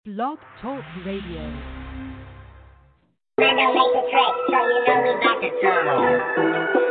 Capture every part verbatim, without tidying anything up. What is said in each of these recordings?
Blog Talk Radio. Man, don't make the track, so you know we got the turn.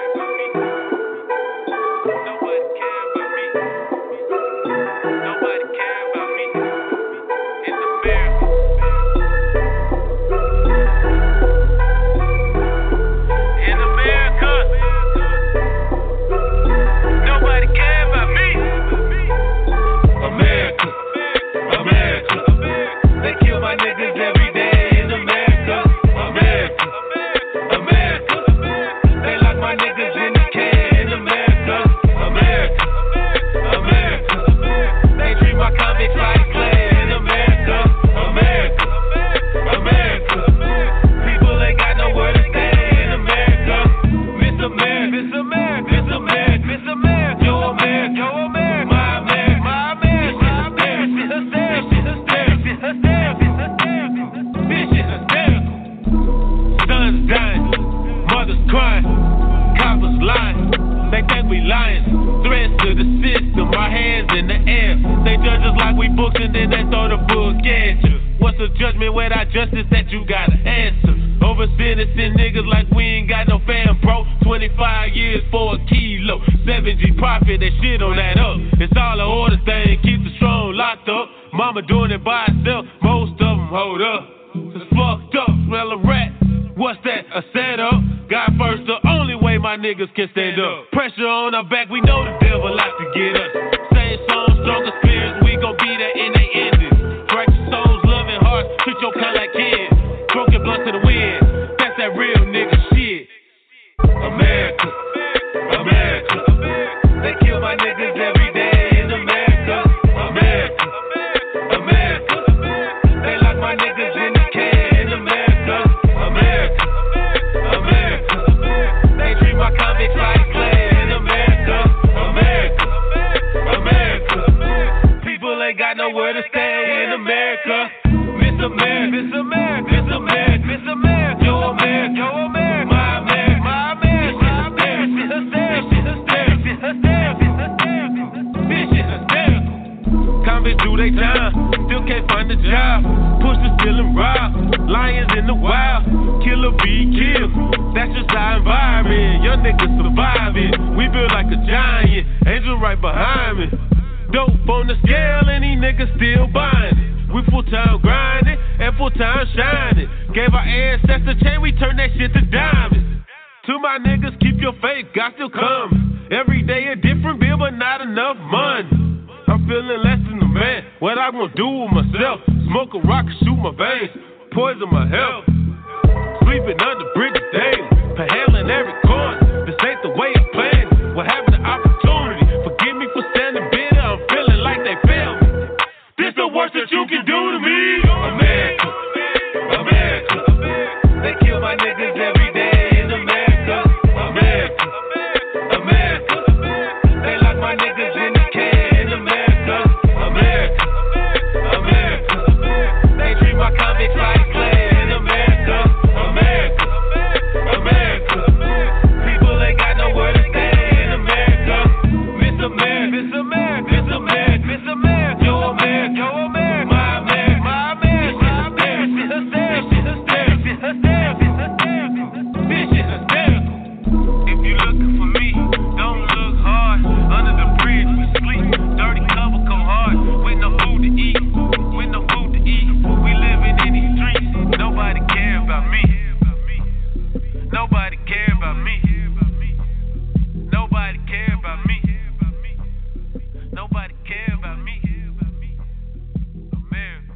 Can stand up. Pressure on our back, we know the devil like to get us. Same song, stronger spirits, we gon' be there in they endings. Righteous souls, loving hearts, treat your kind like kids. Broken blunt to the wind, that's that real nigga shit. America, America, they kill my niggas every day in America. America, America, they lock my niggas in the can in America. America, America, they treat my convicts like slaves in America. America, America, people ain't got nowhere to stay in America. Miss America, Miss America, Miss America, Miss America, Yo America, Yo America, my America, my America, Miss America, Miss America, Miss America, Miss America, Miss America. Convicts do they time, still can't find a job. Push the still and rob, lions in the wild, killer be killed. That's just our environment. Young niggas surviving. We build like a giant. Angel right behind me. Dope on the scale, and these niggas still buying it. We full time grinding and full time shining. Gave our ancestors chain, we turn that shit to diamonds. To my niggas, keep your faith, God still coming. Every day a different bill, but not enough money. I'm feeling less than a man. What I gonna do with myself? Smoke a rock and shoot my veins. Poison my health. Sleeping under bridges daily. Perhaling every corner. This ain't the way I planned it. What happened to opportunity? Forgive me for standing bitter. I'm feeling like they failed me. This the worst that you can do to me. America, America, they kill my niggas every day in America. America, America, they lock my niggas in the can in America. America, America, they treat my convicts like slaves in America. America, America, people ain't got nowhere to stay in America. Miss America, Miss America, Miss America, Miss America, Yo America, Yo America, my America, my America, Miss America, Miss America, Miss America, Miss America, Miss America. If you looking for me, don't look hard. Under the bridge we sleep, dirty cover go hard. With no food to eat, with no food to eat. We living in these streets, nobody care about me. Nobody care about me. Nobody care about me. Nobody care about me. America.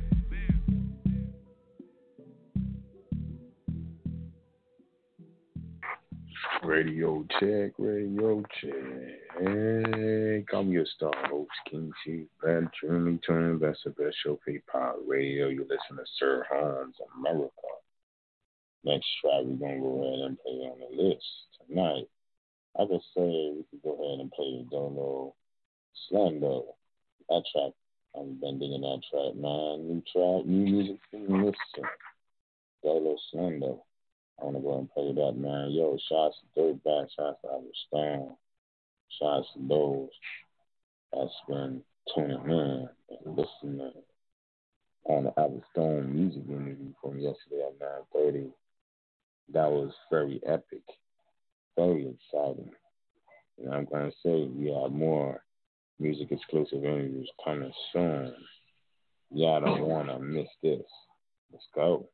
Radio check, radio check. I'm your star host, King Chief, Bad Truly Turn. That's the best show for Power Radio. You listen to Sir Holmes, America. Next track, we're going to go ahead and play on the list tonight. I could say we could go ahead and play Dolo Slando. That track, I've been digging that track, man. New track, new music for me to listen. Dolo Slando. I want to go ahead and play that, man. Yo, shots to Dirtbag, shots to Albert Stone, shots to those that's been tuning in and listening on the Albert Stone music interview from yesterday at nine thirty. That was very epic, very exciting. And I'm going to say we have more music exclusive interviews coming soon. Y'all don't want to miss this. Let's go.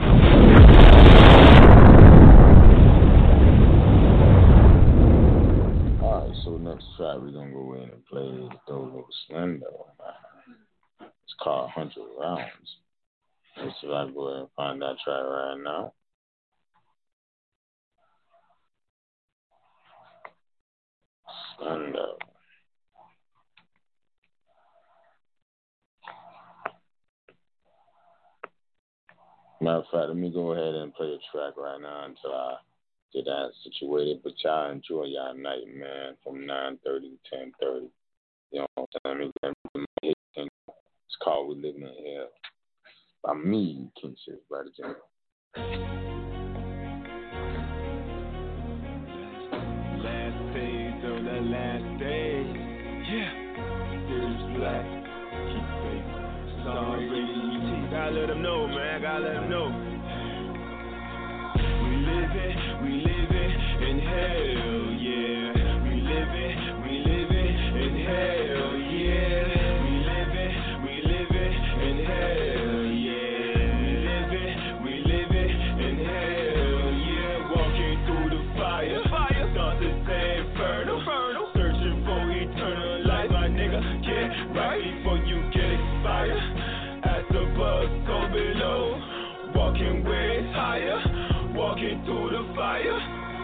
Alright, so next track we're going to go in and play is Dolo Slendo. It's called one hundred Rounds. Let's see if I can go ahead and find that track right now. Slendo. Matter of fact, let me go ahead and play a track right now until I get that situated. But y'all enjoy y'all night, man, from nine thirty to ten thirty. You know what I'm saying? It's called We Living in Hell by me, King Shit, Brother Jim. Last days of the last days. Yeah. Serious black. Keep faith. Sorry, gotta let them know, man. Gotta let them know. We living, we living in hell, yeah. We living, we living in hell, yeah. We living, we living in hell, yeah. We living, we living in hell, yeah. Walking through the fire, fire. Start to say inferno, searching for eternal life, my nigga. Get right before you get expired. Above, go below, walking where it's higher, walking through the fire.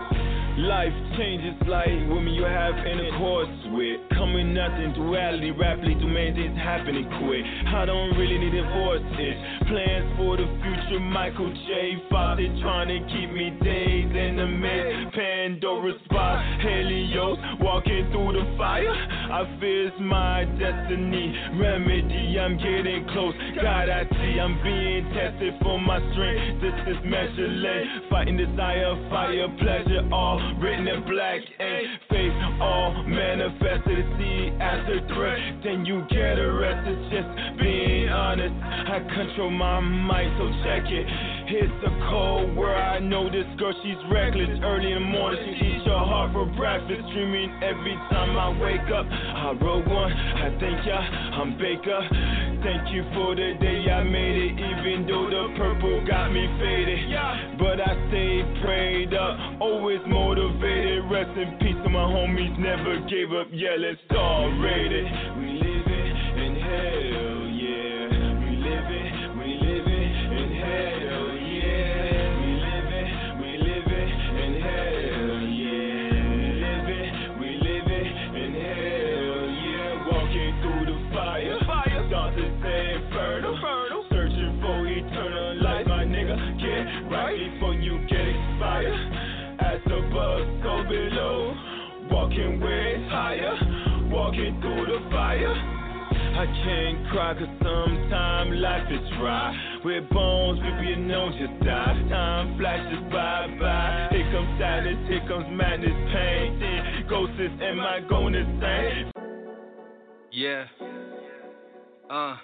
Life changes like women you have intercourse with. Coming nothing, duality, rapidly do many things happening quick. I don't really need to force it. Plans for the future, Michael J. Father trying to keep me days in the mist. Pandora spot, Helios, walking through the fire. I fear it's my destiny. Remedy, I'm getting close. God, I see I'm being tested for my strength. This is measureless. Fighting desire, fire, pleasure, all written in black ink. Faith, all manifested. See as a threat, then you get arrested. Just being honest, I control my mind, so check it. It's a cold world, I know this girl, she's reckless. Early in the morning, she eats your heart for breakfast. Dreaming every time I wake up. I wrote one, I thank ya, I'm Baker. Thank you for the day I made it, even though the purple got me faded. But I stayed prayed up, always motivated. Rest in peace to my homies, never gave up. Yeah, let's all rate it. We living in hell, yeah. We living, we living in hell, yeah. We living, we living in hell, yeah. We living, we living in hell, yeah. Walking through the fire, fire. Start to say inferno, searching for eternal life, my nigga. Get right before you get expired. As above, so below. Walking where it's higher, walking through the fire. I can't cry cause sometimes life is dry. With bones, we be known just die. Time flashes by, by. Here comes sadness, here comes madness, pain. Then ghosts, am I going insane? Yeah. Uh.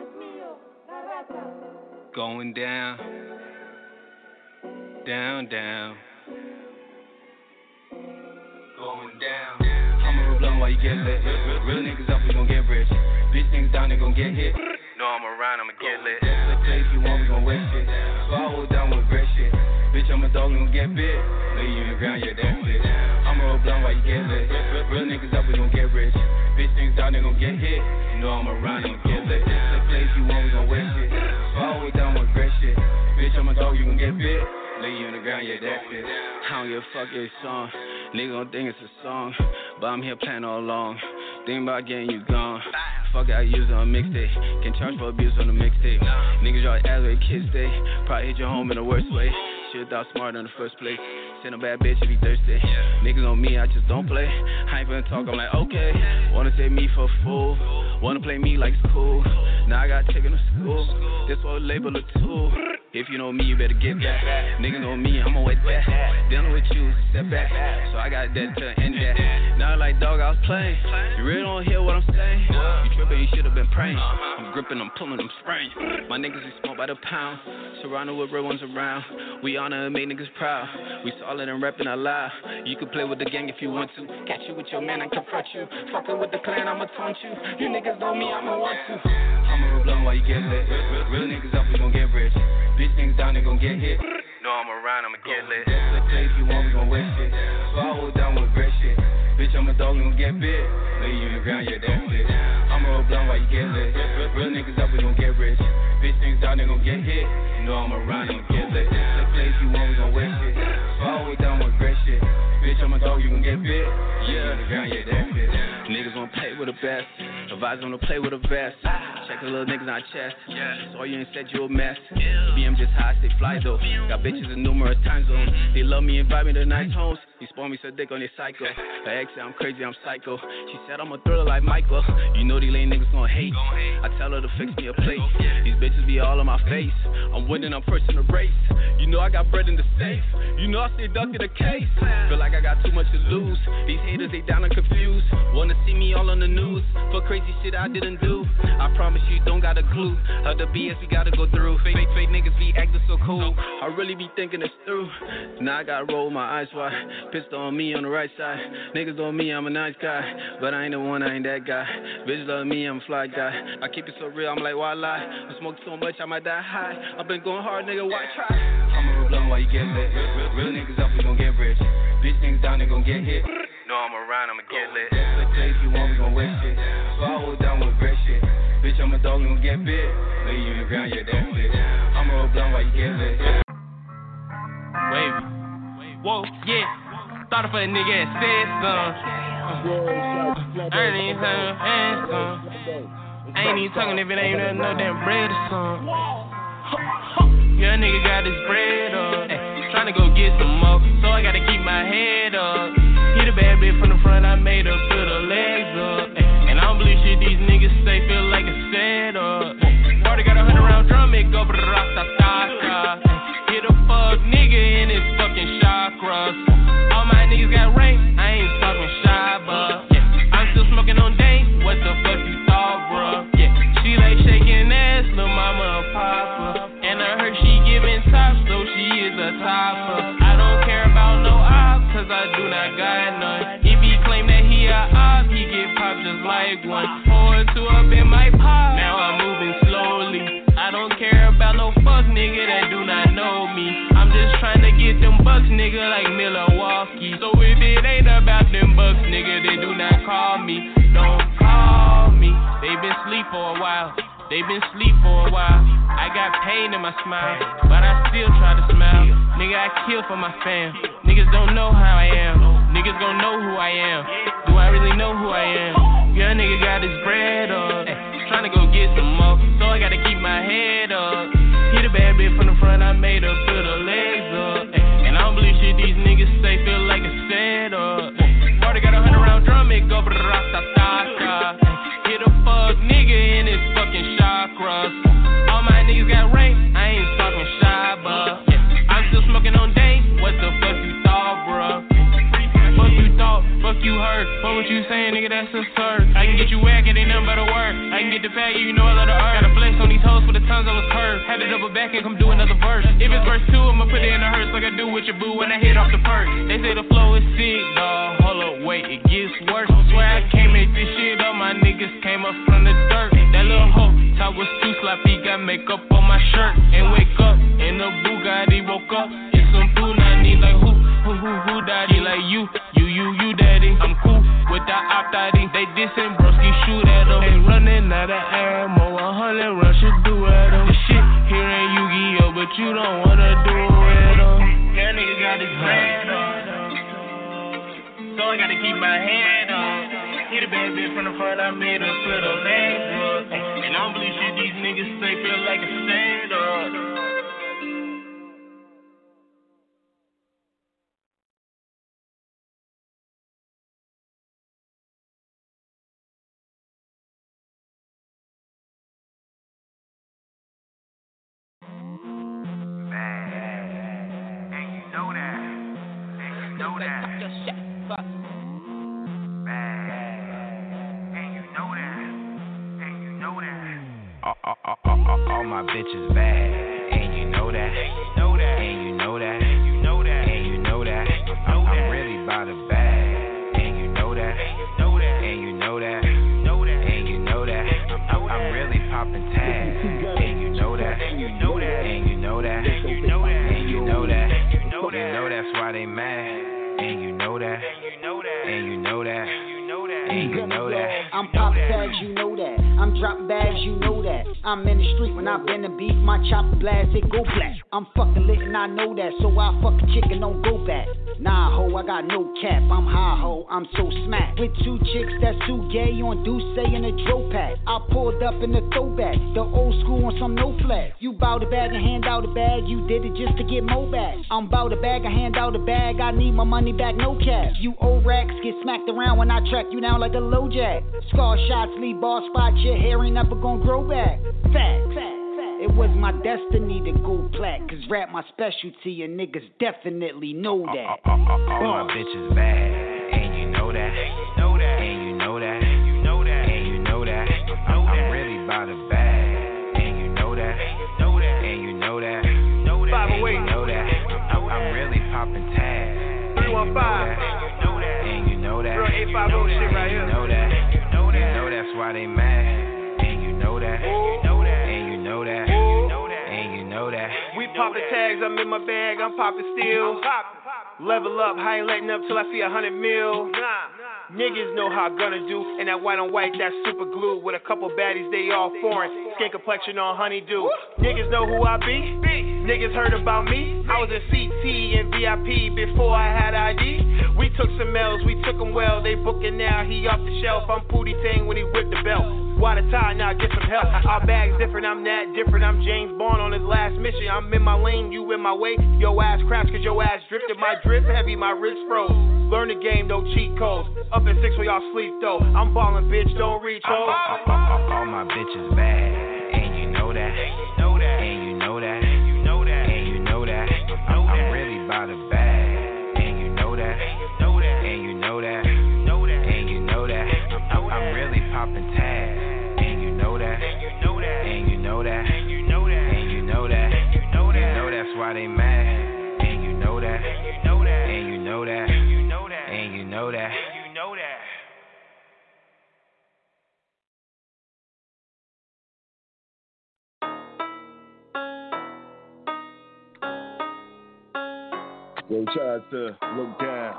Going down. Down, down. Going down. I'ma blunt while you get lit. Real niggas up, we gon' get rich. Bitch niggas down, they gon' get hit. No, I'm around, I'ma get lit. The place you want, we gon' waste it. So I hold down with great shit. Bitch, I'm a dog, we gon' get bit. Lay you in the ground, yeah, that's it. I'ma roll blunt while you get lit. Real niggas up, we gon' get rich. Bitch niggas down, they gon' get hit. No, I'm around, I'ma get lit. The place you want, we gon' waste it. So I hold down with great shit. Bitch, I'm a dog, you gon' get bit. Lay you in the ground, yeah, that's it. I don't give a fuck your song. Nigga gon' think it's a song, but I'm here playing all along. Think about getting you gone. Fuck it, I use it on a mixtape. Can charge for abuse on the mixtape. Niggas y'all ass where kids stay. Probably hit your home in the worst way. Should've thought smarter in the first place. Send a bad bitch if you thirsty. Niggas on me, I just don't play. I ain't finna talk, I'm like, okay. Wanna take me for a fool. Wanna play me like it's cool. Now I got taken to school. This whole label a tool. If you know me, you better get back. Niggas know me, I'm a wet that. Dealing with you is a setback. So I got that to end that. Now like dog, I was playing. You really don't hear what I'm saying. You tripping, you should've been praying. I'm gripping, I'm pulling, I'm spraying. My niggas is smoked by the pound. Surrounded with real ones around. We honor and make niggas proud. We solid and reppin' out loud. You can play with the gang if you want to. Catch you with your man, I confront you. Fuckin' with the clan, I'ma taunt you. You niggas know me, I'ma want to. I'ma roll blunt while you get lit. Real niggas up, we gon' get rich. Bitch niggas down, they gon' get hit. No, I'm around, I'ma get lit. Let's play if you want, we gon' waste shit. So I hold down with great shit. Bitch, I'm a dog, we gon' get big. Lay you in the ground, yeah, that's it. I'ma roll blunt while you get lit. Real niggas up, we gon' get rich. Bitch niggas down, they gon' get hit. No, I'm around, I'ma get lit. Let's play if you want, we gon' waste shit. So I hold down with great shit. Bitch, I'm a dog, you gon' get big. Yeah, in the ground, yeah, that's it. Niggas wanna play with the best. Advise wanna play with a vest. Check the little niggas on chest. Saw you and said you a mess. B M just how I stay fly though. Got bitches in numerous time zones. They love me, invite me to nice homes. He spawn me, said dick on your cycle. Her ex said I'm crazy, I'm psycho. She said I'm a thriller like Michael. You know these lame niggas gon' hate. I tell her to fix me a plate. These bitches be all in my face. I'm winning, I'm first in the race. You know I got bread in the safe. You know I stay duck in the case. Feel like I got too much to lose. These haters, they down and confused. Wanna see me all on the news for crazy shit I didn't do. I promise you don't got a clue of the B S we gotta go through. Fake, fake, fake niggas be acting so cool. I really be thinking this through. Now I gotta roll my eyes wide. Pistol on me on the right side. Niggas on me, I'm a nice guy. But I ain't the one, I ain't that guy. Bitches love me, I'm a fly guy. I keep it so real, I'm like, why lie? I smoke so much, I might die high. I've been going hard, nigga, why try? I'ma roll blunt while you get lit. Real niggas up, we gon' get rich. Bitch niggas down, they gon' get hit. No, I'm around, I'ma get lit. Let's play if you want, we gon' waste shit. So I hold down with great shit. Bitch, I'm a dog, we gon' get big. Lay you in the ground, yeah, that's it. I'ma roll blunt while you get lit. Wavy. Whoa, yeah. Thought if a nigga had said something. I ain't even talking handsome. I ain't even talking if it ain't nothing, no damn bread or something. Yeah, nigga got his bread up. Tryna go get some more, so I gotta keep my head up. Hit a bad bitch from the front, I made her put her legs up. And I don't believe shit these niggas say, feel like a setup. Party got a hundred round drum, it go brrrr-ta-ta-ta. Hit a fuck nigga in his fucking chakras. All my niggas got rank, I ain't talking shy, but yeah, I'm still smoking on dank. What the fuck you thought, bruh? Yeah, she like shaking ass, lil' mama a papa. And I heard she giving top, so she is a topper. I don't care about no op, cause I do not got none. If he claim that he a op, he get popped just like one. Pour two up in my pot, now I'm moving slowly. I don't care about no fuck nigga that do not know me. I'm just trying to get them bucks, nigga, like Milwaukee. So if it ain't about them bucks, nigga, they do not call me. Don't call me. They been sleep for a while. They been sleep for a while. I got pain in my smile, but I still try to smile. Nigga, I kill for my fam. Niggas don't know how I am. Niggas gon' know who I am. Do I really know who I am? Young nigga got his bread up, tryna go get some more, so I gotta keep my head up. Hit a bad bitch from the front, I made her put her legs up. And I don't believe shit these niggas say, feel like a setup. Party got a hundred round drum, it go brrrr-ta-ta-ta. Hit a fuck nigga in his fucking chakras. All my niggas got rank, I ain't talking shy, but yeah, I'm still smoking on dank. What the fuck you thought, bruh? Fuck you thought, fuck you heard. What was you saying, nigga, that's absurd. I can get you whack, it ain't nothing but a word. I can get the faggot, you know I love the earth. Gotta flex on these hoes for the times I was curved. Had to double back and come do another verse. If it's verse two, I'ma put it in the hearse like I do with your boo when I hit off the perk. They say the flow is sick, dawg. Hold up, wait, it gets worse. Swear I can't make this shit up, my niggas came up from the dirt. That little hoe, top was too sloppy, got makeup on my shirt. And wake up, in the Bugatti, woke up. Get some food, I need like who, who, who, who, daddy, like you, you, you, you, daddy. I'm cool with that op-daddy. They dissing, broski, shoot at them. Ain't running out of ammo, a hundred rounds should do at them. The shit here ain't Yu-Gi-Oh, but you don't wanna do it with them. That nigga got his head up, so I gotta keep my head up. Hit a bad bitch from the front, I made her put her legs up. And I don't believe shit these niggas say, feel like a setup. know that. Bad. And you know that. And you know that. All, all, all, all, all my bitches bad. And you know that. And you know that. And you know that. And you know that. And you know that. I'm, I'm really about it bad. And you know that. And you know that. And you know that. And you know that. And you know that. I'm, I'm really popping tags. And you know that. And you know that. And you know that. And you know that. And you know that. You know that. You know that's why they mad. And you know that. And you know that. And you know that. And you know that. And you know that. I'm popping tags, you know that. I'm dropping bags, you know that. I'm in the street when I been to beef, my chopper blast, it go black. I'm fucking lit and I know that, so I fuck a chick and don't go back. Nah, ho, I got no cap, I'm high, ho, I'm so smacked. With two chicks that's too gay on Douce in a dro pack. I pulled up in the throwback, the old school on some no flat. You bout a bag and hand out a bag, you did it just to get more back. I'm bout a bag and hand out a bag, I need my money back, no cash. You old racks get smacked around when I track you down like a low jack. Scar shots leave ball spots, your hair ain't never gonna grow back. Fact, fact. It was my destiny to go plat, cause rap my specialty and niggas definitely know that. All, all, all, all my bitches bad, and you know that, and you know that, and you know that, and you know that, and you know that. I'm, I'm really about it bad, and you know that, and you know that, and you know that, and you know that, and you know that. I'm, I'm really popping tags, and you know that, and you know that, and you know that, and you know that. You know that's why they mad, and you know that, and you know that, and you know that. We poppin' tags, I'm in my bag, I'm poppin' still. Level up, I ain't letting up till I see a hundred mil. Niggas know how I gonna do, and that white on white, that's super glue. With a couple baddies, they all foreign. Skin complexion on honeydew. Niggas know who I be. Niggas heard about me. I was in C T and V I P before I had I D. We took some L's, we took them well. They booking now, he off the shelf. I'm Pootie Tang when he whipped the belt. Water tie, now get some help. Our bag's different, I'm that different. I'm James Bond on his last mission. I'm in my lane, you in my way. Yo ass craps, cause your ass drifted. My drip heavy, my wrist froze. Learn the game, no cheat codes. Up at six where y'all sleep though. I'm ballin', bitch, don't reach home. All, all, all my bitches bad, and you know that. And you know that. And you know that. And you know that. And you know that. I'm, I'm really about it bad, and you know that. And you know that. And you know that. And you know that. And you know that. I'm, I'm really poppin' tags. And you know that. And you know that. And you know that. And you know that. And you know that. And you know that. You know that's why they mad. And you know that. And you know that. And you know that. And you know that. And you know that. And you know that. Yo, try to look down.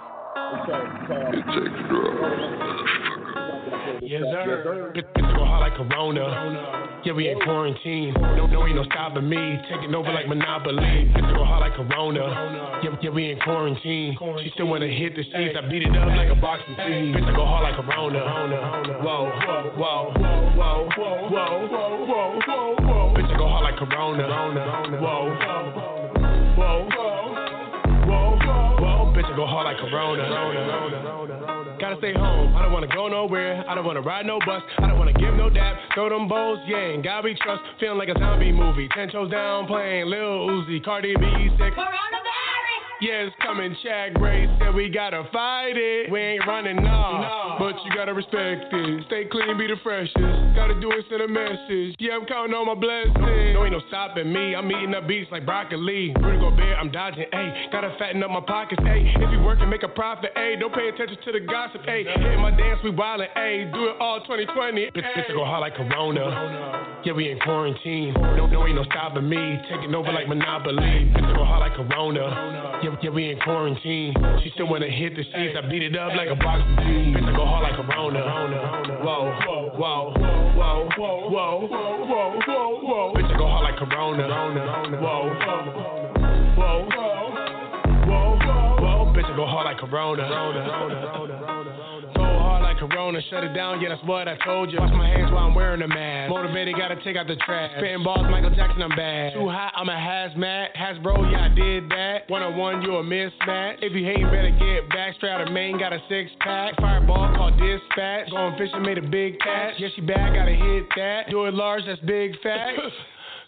Yes, sir. It's go hard like Corona. Yeah, we in quarantine. No, no, ain't no stopping me. Taking over like Monopoly. It's go hard like Corona. Yeah, yeah, we in quarantine. She still wanna hit the streets. I beat it up like a boxing team. It's go hard like Corona. Whoa, whoa, whoa, whoa, whoa, whoa, whoa, whoa, whoa. Bitch, go hard like Corona. Whoa, whoa, whoa, whoa. Bitch, go hard like Corona. Gotta stay home, I don't wanna go nowhere. I don't wanna ride no bus, I don't wanna give no dap. Throw them bowls, yeah, ain't gotta be trust. Feeling like a zombie movie. Ten toes down, playing Lil Uzi, Cardi B, sick. Yeah, it's coming, Shaq Ray said we gotta fight it. We ain't running, nah, nah, but you gotta respect it. Stay clean, be the freshest. Gotta do it, send a message. Yeah, I'm counting on my blessings. No, ain't no stopping me. I'm eating up beats like broccoli. Rudy Gobert, I'm dodging, ayy. Gotta fatten up my pockets, ayy. If you work and make a profit, ayy. Don't pay attention to the gossip, ayy. Hit my dance, we wildin', ayy. Do it all twenty twenty. Bitch, bitch, go hard like Corona. Yeah, we in quarantine. No, no, ain't no stopping me. Taking over like Monopoly. Bitch, go hard like Corona. Yeah, yeah, we in quarantine. She still wanna hit the streets. I beat it up like a boxing team. Bitch, I go hard like Corona. Whoa, whoa, whoa, whoa, whoa, whoa, whoa, whoa, whoa. Bitch, I go hard like Corona. Whoa, whoa, whoa, whoa. Bitch, I go hard like Corona. So hard like Corona, shut it down, yeah, that's what I told you. Wash my hands while I'm wearing a mask. Motivated, gotta take out the trash. Spitting balls, Michael Jackson, I'm bad. Too hot, I'm a hazmat. Hasbro, yeah, I did that. One on one, you a mismatch. If you hating, better get back. Straight out of Maine, got a six pack. Fireball called dispatch. Going fishing, made a big catch. Yeah, she bad, gotta hit that. Do it large, that's big fat.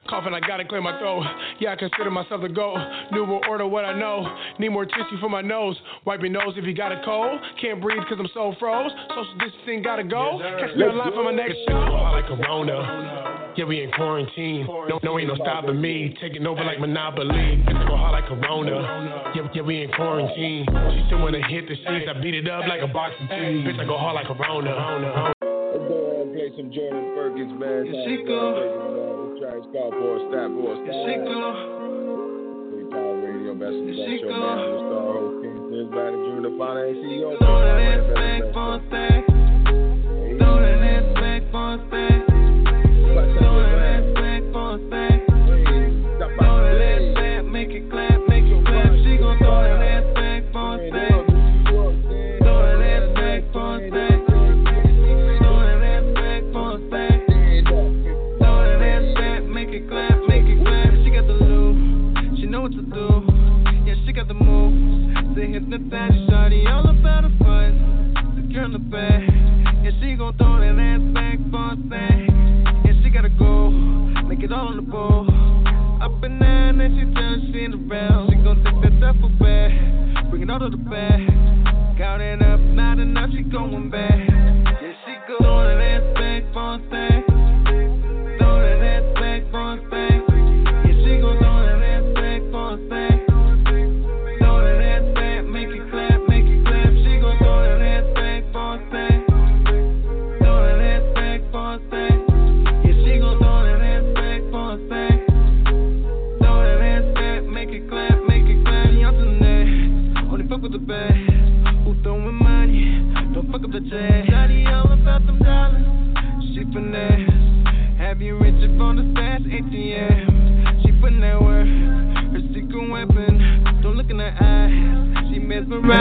Coughing, I gotta clear my throat. Yeah, I consider myself the GOAT. New world order, what I know. Need more tissue for my nose. Wipe your nose if you got a cold. Can't breathe cause I'm so froze. Social distancing gotta go. Catch me online for my next show. Like Corona. Yeah, we in quarantine. No, no, ain't no stopping me. Taking over like Monopoly. It's go hard like Corona. Yeah, yeah, we in quarantine. She still wanna hit the sheets. I beat it up like a boxing team. Bitch, I go hard like Corona. Let's go ahead and play some Jordan Perkins, man. Yeah, she go. Try to call for a stat for a stat. Yeah, she go. Free Power Radio, best of the best show, man. The star host, King Sis, back to June, the founder and C E O. Throw that ass back for a stack. Throw that ass back for a stack. Throw that ass back for a stack. Throw that ass back, make it clap, make it clap. She gon' throw that ass back for a stack. Throw that ass back for a stack. Throw that ass back for a stack. Clap, make it clap. She got the loop, she know what to do. Yeah, she got the moves. Say hypnotize, she shawty all about her fun. The girl in the back, yeah, she gon' throw that ass back for a thing. Yeah, she gotta go, make it all on the bowl. Up and down, and she tells she in the round. She gon' take that duffel bag, bring it all to the back. Got it up, not enough, she going back. Yeah, she go throw that ass back for a thing. For a thing. Yeah, she gon' throw that ass back for a thing. Throw that ass back, make it clap, make it clap. She gon' throw that ass back for a thing. Throw that ass back for a thing. Yeah, she gon' throw that ass back for a thing. Throw that ass back, make it clap, make it clap. Y'all tonight, only fuck with the bag. Who throwing money? Don't fuck up the check. Shawty all about them dollars. She finesse. Have you rich up on the stash A T M? She putting that work, her secret weapon. Don't look in her eyes, she mesmerized.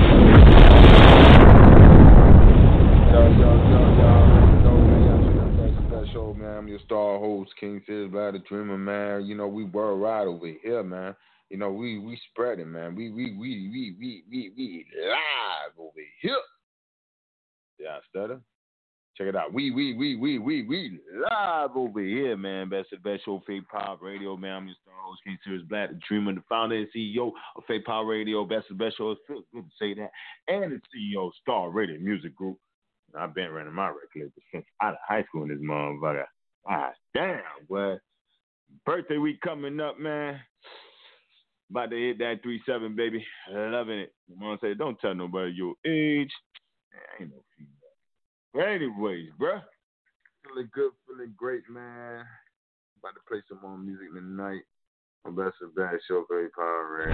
Yo, yo, yo, yo, yo, man, that's a special, man. I'm your star host, King Sis, Vlad the Dreamer, man. You know, we worldwide over here, man. You know, we we spreading, man. We we we we we we we live over here. Yeah, stutter. Check it out. We, we, we, we, we, we live over here, man. Best of the best show, Fake Power Radio, man. I'm your star host, King Sirius Black, the Dreamer, the founder and C E O of Fake Power Radio. Best of the best show. It feels good to say that. And the C E O of Star Radio Music Group. And I've been running my record label since out of high school in this motherfucker. Ah, damn, boy. Birthday week coming up, man. About to hit that three seven, baby. Loving it. You know what I'm saying? Don't tell nobody your age. Man, ain't no feedback. But anyways, bruh, feeling good, feeling great, man. About to play some more music tonight. The best of bad show, very power, radio.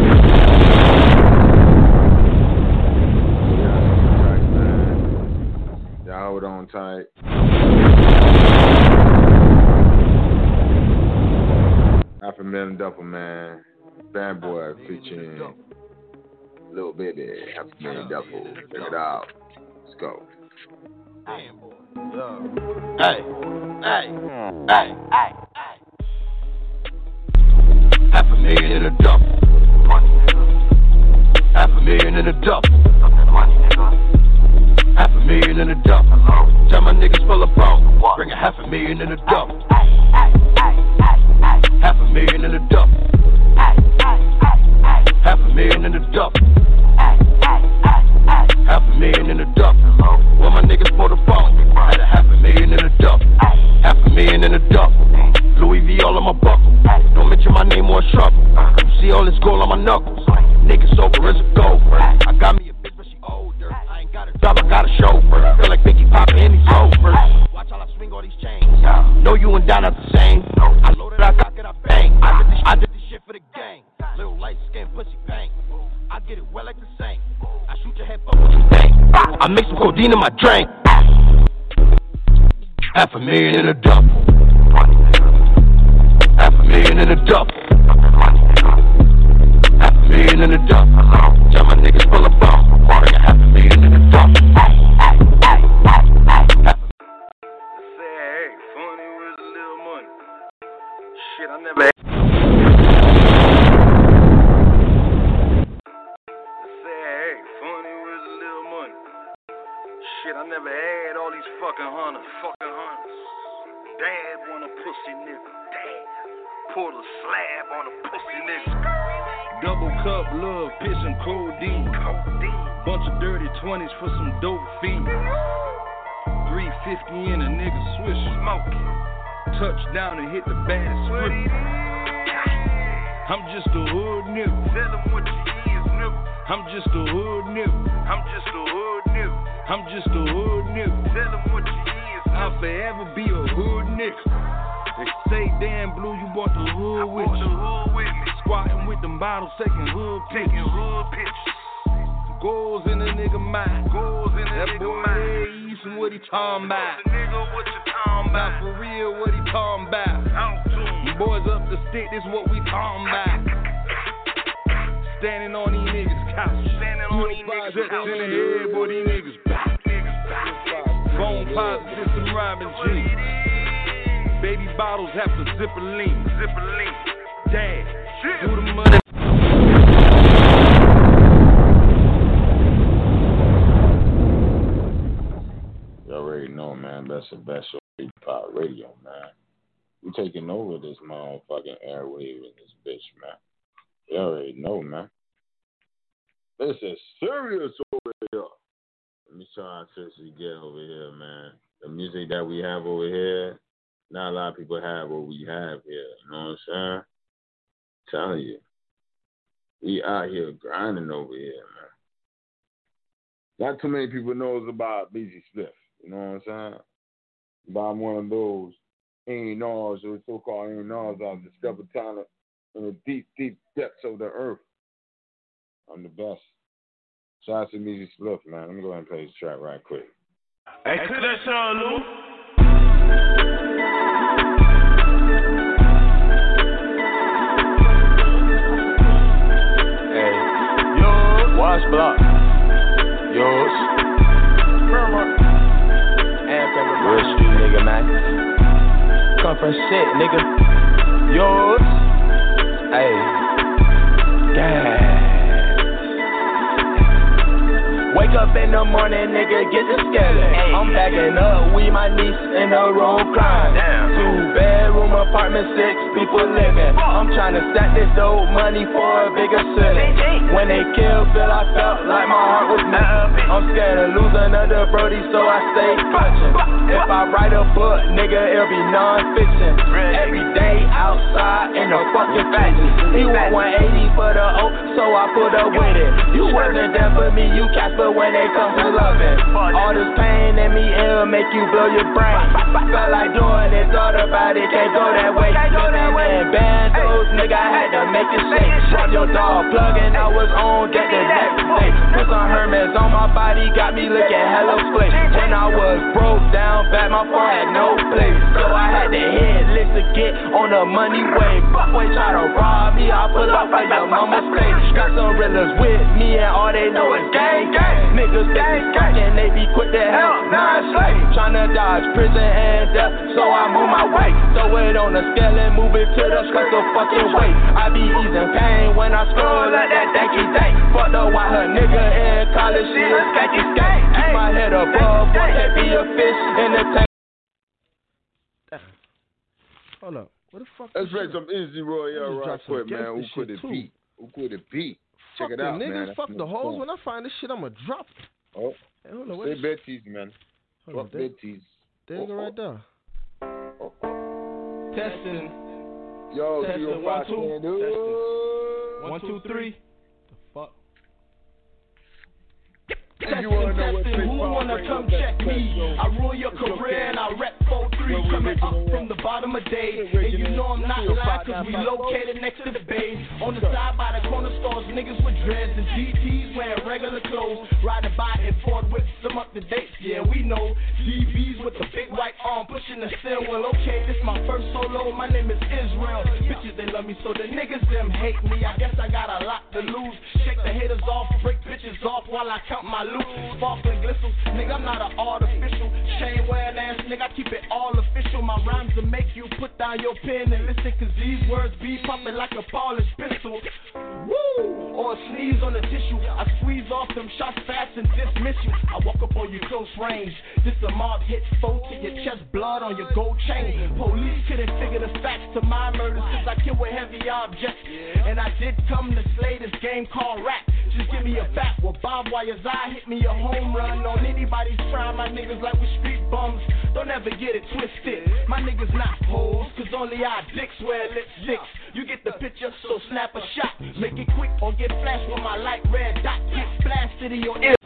Y'all hold on tight. Half a million duffel, man. Bad boy featuring Little Baby. Half a million duffel. Check it out. Let's go. Hey, hey, hey, hey. Half a million in a dump. Half a million in a dump. Half a million in a dump. Tell my niggas full of bone. Bring a half a million in a dump. Half a million in a dump. Half a million in a dump. Half a million in a dump. Well, my niggas for the phone. Had a half a million in a dump. Half a million in a dump. Louis V all on my buckle. Don't mention my name or trouble. You see all this gold on my knuckles. Niggas sober as a gopher. I got me a bitch, but she older. I ain't got a job, I got a chauffeur. Feel like Biggie poppin' in these overs. Watch how I swing all these chains. Know you and Don not the same. I loaded, I cock it, I bang. I did this, I did this shit for the gang. Little light skin, pussy bang. I get it well like the same. I shoot your head, fuck what you think. I mix some codeine in my drink. Half a million in a dump. Half a million in a dump. Half a million in a dump. Tell my niggas full of bone. Bring a half a million in a dump. Say, funny with a little money. Shit, I never. Shit, I never had all these fucking hunters, fucking hunters. Dad want a pussy nigga, dad. pull a slab on a pussy nigga. Double cup, love, piss and codeine. Bunch of dirty twenties for some dope fiends. three fifty in a nigga swish. Smoking. Touchdown and hit the baddest script. I'm just a hood nigga. Tell them what you is, nigga. I'm just a hood nigga. I'm just a hood nigga. I'm just a hood nigga. Tell them what you is. I'll forever be a hood nigga. They say, damn blue, you bought the hood with you. The hood with me. Squatting with them bottles, taking hood pictures. Taking hood pictures. Goals in a nigga mind. Goals in a that nigga mind. That boy Easton, what he talking about? The nigga, what you talking about? Not for real, what he talking about? Boys up the stick, this what we talking about. Standing on these niggas' couch. Standing on these niggas' couch. In the head, boy, these niggas back. Phone positive, some Robin G. Baby bottles have to zip a lean. Zip a lean. Dad, do the money. You already know, man. That's the best show, Hip-Hop Radio, man. We taking over this motherfucking airwave in this bitch, man. You already know, man. This is serious over here. Let me show how serious we get over here, man. The music that we have over here, not a lot of people have what we have here. You know what I'm saying? I'm telling you. We out here grinding over here, man. Not too many people knows about B G Spliff. You know what I'm saying? But I'm one of those A and Rs, or so-called A and Rs, I've discovered talent in the deep, deep depths of the earth. I'm the best. Shout out to Music Spliff, man. Let me go ahead and play this track right quick. Hey, click that song, Lou. Hey, yours, wash block. Yours. Real street nigga, man. Come from shit, nigga. Yours. Hey. Gas. Wake up in the morning, nigga, get the skeleton. I'm backing up, we my niece in the room crying. Two bedroom apartment, six people living. I'm trying to stack this dope money for a bigger city. When they killed Phil, I felt like my heart was missing. I'm scared of losing another Brody, so I stay clutching. If I write a book, nigga, it'll be non-fiction. Every day outside in the fucking factory. He want one eighty for the O, so I put up with it. You wasn't there for me, you Casper when they come to loving. All this pain in me, it'll make you blow your brain. Felt like doing it, thought about it, can't go that way. And bandos, nigga, I had to make it shake. Drop your dog, plugging, I was on, get the next day. Put some Hermes on my body, got me looking hella split. When I was broke down bad, my phone had no place. So I had to hit licks to get on the money wave. Boy try to rob me, I pull up at your mama's place. Got some realers with me and all they know is gang gang. Niggas think and they be quick to help, nah it's slave. Tryna dodge prison and death, so I'm on my way. Throw it on the scale and move it to the stress of fucking weight. I be easing pain when I scroll like that danky dank. Fuck the white her nigga in college, she a skanky skank. Keep my head above, boy, can't be a fish in the tank. Hold up, what the fuck? Let's play some Izzy Royale right quick, man. Who could it beat? Who could it beat? Check fuck it out, the niggas, man. fuck the hoes. When I find this shit, I'ma drop it. Oh, hey, hold on, stay Betty's, man. Fuck Betty's. There you go, right there. Testing. Yo, Testing. you One, two. Testing. One, two, three. The fuck? Testing, testing, who wanna come check me? I rule your career and I rep four three. Coming up from the bottom of day. And you know I'm not lying cause we located next to the bay. On the side by the corner stores, niggas with dreads and G Ts wearing regular clothes. Riding by in Ford with some up to dates, yeah we know. D Vs with the big white arm pushing the steering wheel. Okay, this my first solo, my name is Israel. Bitches they love me, so the niggas them hate me. I guess I got a lot to lose. Shake the haters off, break bitches off while I count my loot. Sparkling glistles, nigga, I'm not an artificial. Chain wearing ass, nigga, I keep it all official. My rhymes will make you put down your pen and listen, cause these words be popping like a polished pistol. Woo! Or a sneeze on the tissue. I squeeze off them shots fast and dismiss you. I walk up on you close range. This a mob hit, foe to your chest, blood on your gold chain. Police couldn't figure the facts to my murder since I killed with heavy objects. And I did come to slay this game called rap. Just give me a bat with barbed wires. I hit me a home run on anybody's trying. My niggas like we street bums. Don't ever get it twisted. My niggas not hoes, cause only our dicks wear lipsticks. You get the picture, so snap a shot. Make it quick or get flashed with my light red dot. Get blasted in your ear.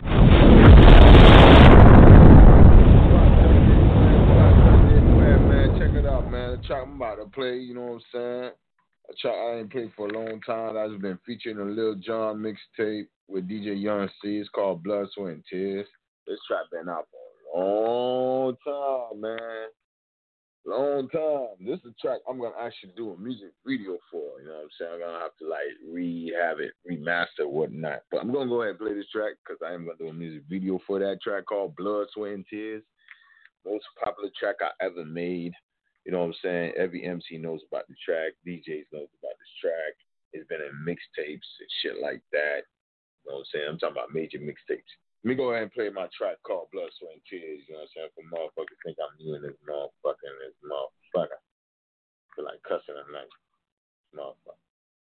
Man, check it out, man. The track I'm about to play, you know what I'm saying? A track I ain't played for a long time. I've just been featuring a Lil Jon mixtape with D J Young C. It's called Blood, Sweat, and Tears. This track been out for a long time, man. Long time. This is a track I'm going to actually do a music video for. You know what I'm saying? I'm going to have to, like, rehab it, remaster, whatnot. But I'm going to go ahead and play this track because I am going to do a music video for that track called Blood, Sweat, and Tears. Most popular track I ever made. You know what I'm saying? Every M C knows about the track. D Js knows about this track. It's been in mixtapes and shit like that. You know what I'm saying? I'm talking about major mixtapes. Let me go ahead and play my track called Blood, Sweat, and Tears. You know what I'm saying? For motherfuckers think I'm new in this motherfucking this motherfucker. I feel like cussing at night. Motherfucker.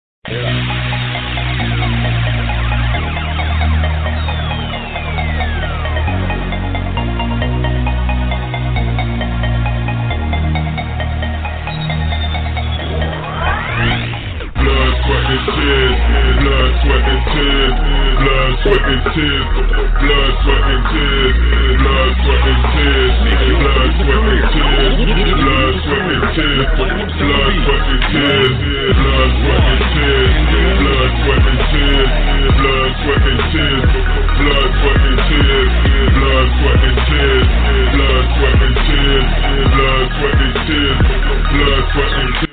Blood, sweat, and tears. Blood, sweat, and tears. Blood, sweat, and tears. Blood, sweat, and tears. Blood, sweat, and tears. Blood, sweat, and tears. Blood, sweat, and tears. Blood, sweat, and tears. Blood, sweat, and tears. Blood, sweat, and tears. Blood, sweat, and tears. Blood, sweat, and tears. Blood, sweat, and tears. Blood, sweat, and tears. Blood, sweat, and tears. Blood, sweat, and tears.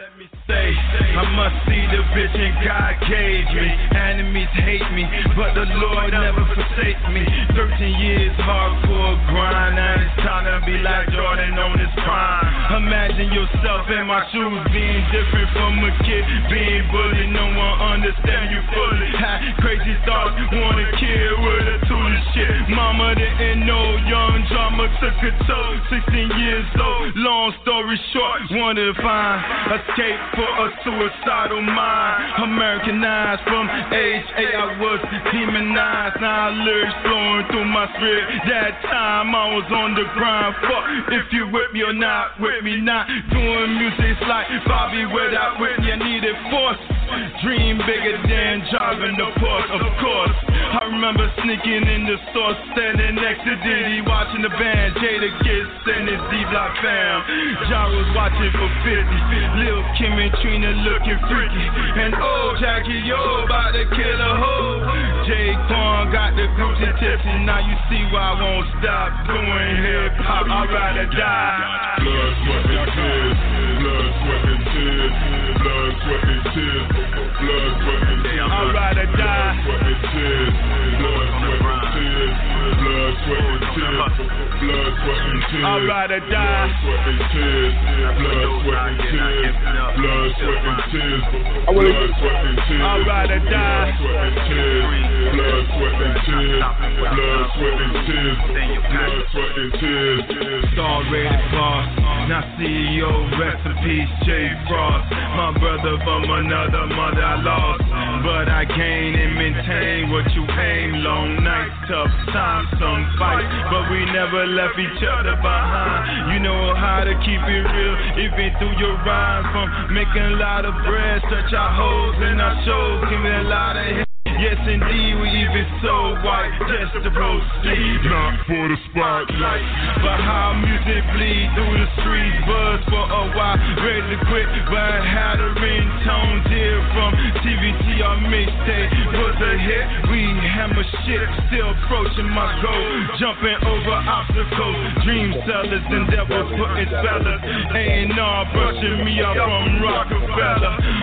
Say, I must see the vision God gave me. Enemies hate me, but the Lord never forsakes me. Thirteen years hardcore grind, and it's time to be like Jordan on his prime. Imagine yourself in my shoes, being different from a kid, being bullied. No one understand you fully. Had crazy thoughts, wanna kill with a tool and shit. Mama didn't know, young drama took a toll. Sixteen years old, long story short, wanted to find escape for a suicidal mind. Americanized from age eight, I was demonized. Now lyrics flowing through my spirit. That time I was on the grind. Fuck if you with me or not with me. Not doing music's like Bobby without Whitney. I needed force. Dream bigger than driving the Porsche, of course. I remember sneaking in the store, standing next to Diddy, watching the band. Jada Kiss and his D-Block fam. John was watching for fifty. Lil Kim and Trina looking freaky. And oh, Jackie, yo, about to kill a hoe. Jay Quan got the Gucci tips, and now you see why I won't stop doing hip-hop. I'd rather die. Blood, sweat, and tears. Blood, sweat, and tears. Blood, sweat, and tears. Blood, sweat, and tears. I'd rather die. Blood, sweat, and tears. Blood, sweat, and tears. Blood, sweat, and tears. Blood, sweat, and tears. I'd rather die. Blood, sweat, and tears. Blood, sweat, and tears. Blood, sweat, and tears. Blood, sweat, and tears. I'd rather die. Blood, sweat, and tears. Blood, sweat, and tears. Blood, sweat, and tears. Blood, sweat, and tears. Star rated boss, now C E O, rest in peace, Jay Frost. My brother from another mother I lost, but I gain and maintain what you aim. Long nights, tough times, some fights, but we never left each other behind. You know how to keep it real, even through your rhymes. From making a lot of bread, such our hoes and our shows, giving a lot of hits. Yes, indeed, we even so white, just to proceed. Not for the spotlight, but how music bleed through the streets. Buzz for a while, ready to quit, but had a ringtone dear from T V T. Our mixtape was a hit. We hammer shit, still approaching my goal, jumping over obstacles. Dream sellers and devils putting spellers. A and R brushing me up from Rockefeller.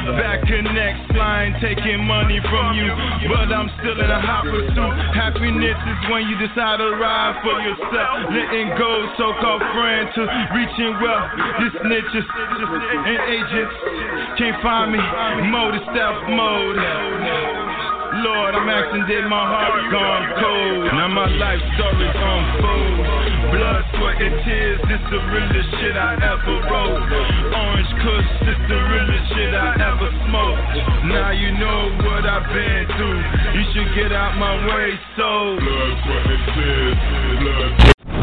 Back connects, flying, taking money from you. But I'm still in a hot pursuit. Happiness is when you decide to ride for yourself. Letting go, so-called friends to reaching wealth. This snitches and agents can't find me. Mode is stealth mode. Lord, I'm asking, did my heart gone cold? Now my life story's unfold. Blood, sweat, and tears, this the realest shit I ever wrote. Orange Kush, this the realest shit I ever smoked. Now you know what I've been through. You should get out my way, so blood, sweat, and tears, blood.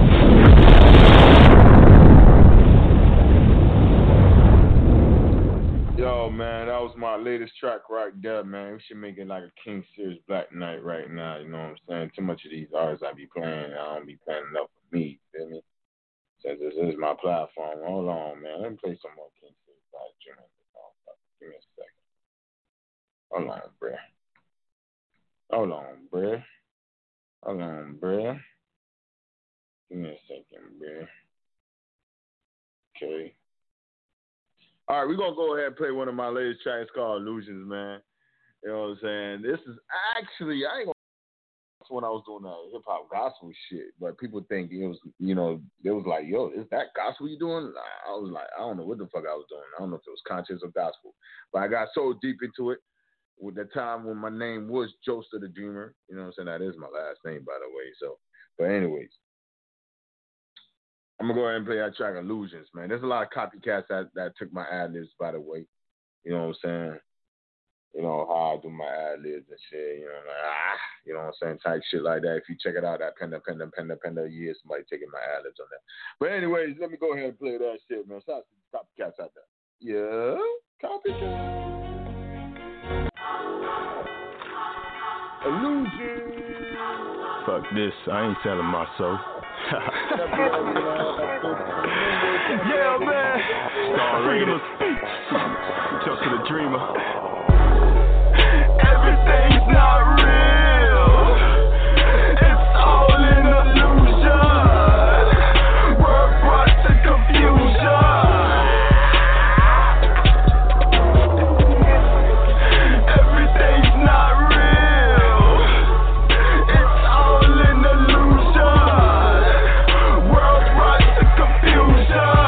Yo, man, that was my latest track right there, man. We should make it like a King Series Black Night right now, you know what I'm saying? Too much of these artists I be playing, I don't be playing enough for me, you feel me? Since this is my platform. Hold on, man. Let me play some more King Series Black Night. Give me a second. Hold on, bruh. Hold on, bruh. Hold on, bruh. Give me a second, bruh. Okay. All right, we're going to go ahead and play one of my latest tracks called Illusions, man. You know what I'm saying? This is actually, I ain't going to, when I was doing that hip-hop gospel shit, but people think it was, you know, it was like, yo, is that gospel you doing? I was like, I don't know what the fuck I was doing. I don't know if it was conscious or gospel. But I got so deep into it with the time when my name was Joester the Dreamer. You know what I'm saying? That is my last name, by the way. So, but anyways. I'm going to go ahead and play that track, Illusions, man. There's a lot of copycats that, that took my ad-libs, by the way. You know what I'm saying? You know, how I do my ad-libs and shit. You know, like, ah, you know what I'm saying? Type shit like that. If you check it out, that Penda, Penda, Penda, Penda, yeah, somebody taking my ad-libs on that. But anyways, let me go ahead and play that shit, man. Shout out to the copycats out there. Yeah, copycats. Illusions. Fuck this. I ain't selling my soul. Yeah, man. Freedom of speech. Just to the dreamer. Everything's not real. It's all an illusion. We're brought to confusion. Everything's not real. It's all an illusion. We're brought to confusion.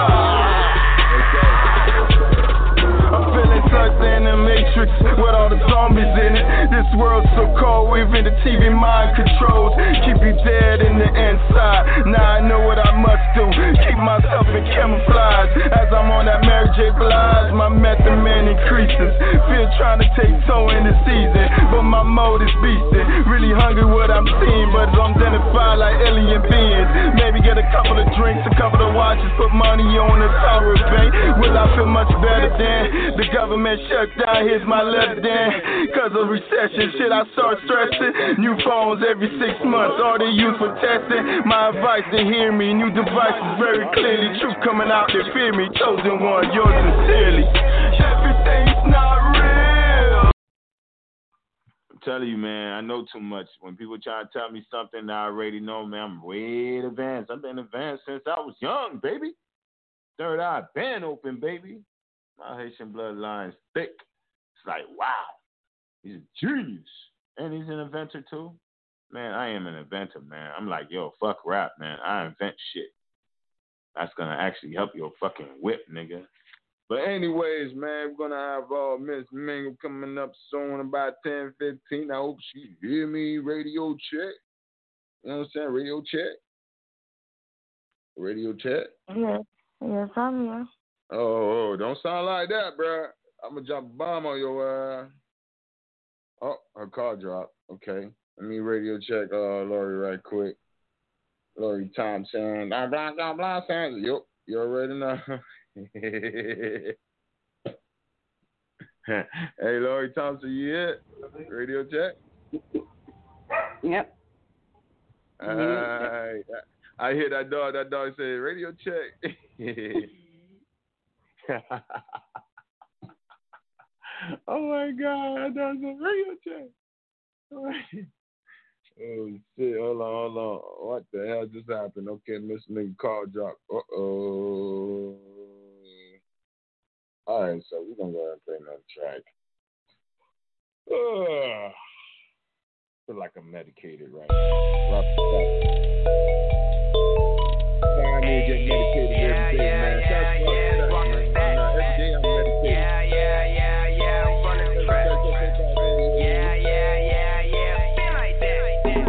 I'm feeling sucked in the matrix with all the zombies in it. This world's so cold, even the T V mind controls. Keep you dead in the inside. Now I know what I must do. Keep myself in camouflage. As I'm on that Mary J. Blige, my method man increases. Feel trying to take toe in the season, but my mode is beastin'. Really hungry what I'm seeing, but I'm identified like alien beings. Maybe get a couple of drinks, a couple of watches, put money on the Tower Bank. Will I feel much better than the government shut down? Here's my letter then. Cause of recession, shit, I start stressing. New phones every six months, all they use for testing. My advice to hear me, new devices very clearly. Truth coming out, they fear me. Chosen one, yours sincerely. Everything's not real. I'm telling you, man, I know too much. When people try to tell me something that I already know, man, I'm way in advance. I've been advanced since I was young, baby. Third eye been open, baby. My Haitian bloodline's thick. It's like, wow, he's a genius. And he's an inventor, too. Man, I am an inventor, man. I'm like, yo, fuck rap, man. I invent shit. That's going to actually help your fucking whip, nigga. But anyways, man, we're going to have uh, Miss Mingle coming up soon, about ten fifteen. I hope she hear me. Radio check. You know what I'm saying? Radio check. Radio check. Yes. Yes, I'm here. Oh, don't sound like that, bro. I'm going to drop a bomb on your ass. Oh, her car dropped. Okay. Let me radio check uh, Lori right quick. Lori Thompson. Blah, blah, blah, blah. Yep, you already know. Hey, Lori Thompson, you hit? Radio check? Yep. Uh, I, I hear that dog. That dog say, radio check. Oh my God, that dog said, radio check. Oh shit, hold on, hold on. What the hell just happened? Okay, Miss Nigga call drop. Uh oh. All right, so we're gonna go ahead and play another track. Ugh. Feel like I'm medicated right now. Rock the I need to get medicated every day, man. That's what I'm saying, man. Every day I'm medicated. Yeah, yeah, yeah, yeah. I'm running the track. Yeah, yeah, yeah, yeah. Feel like that.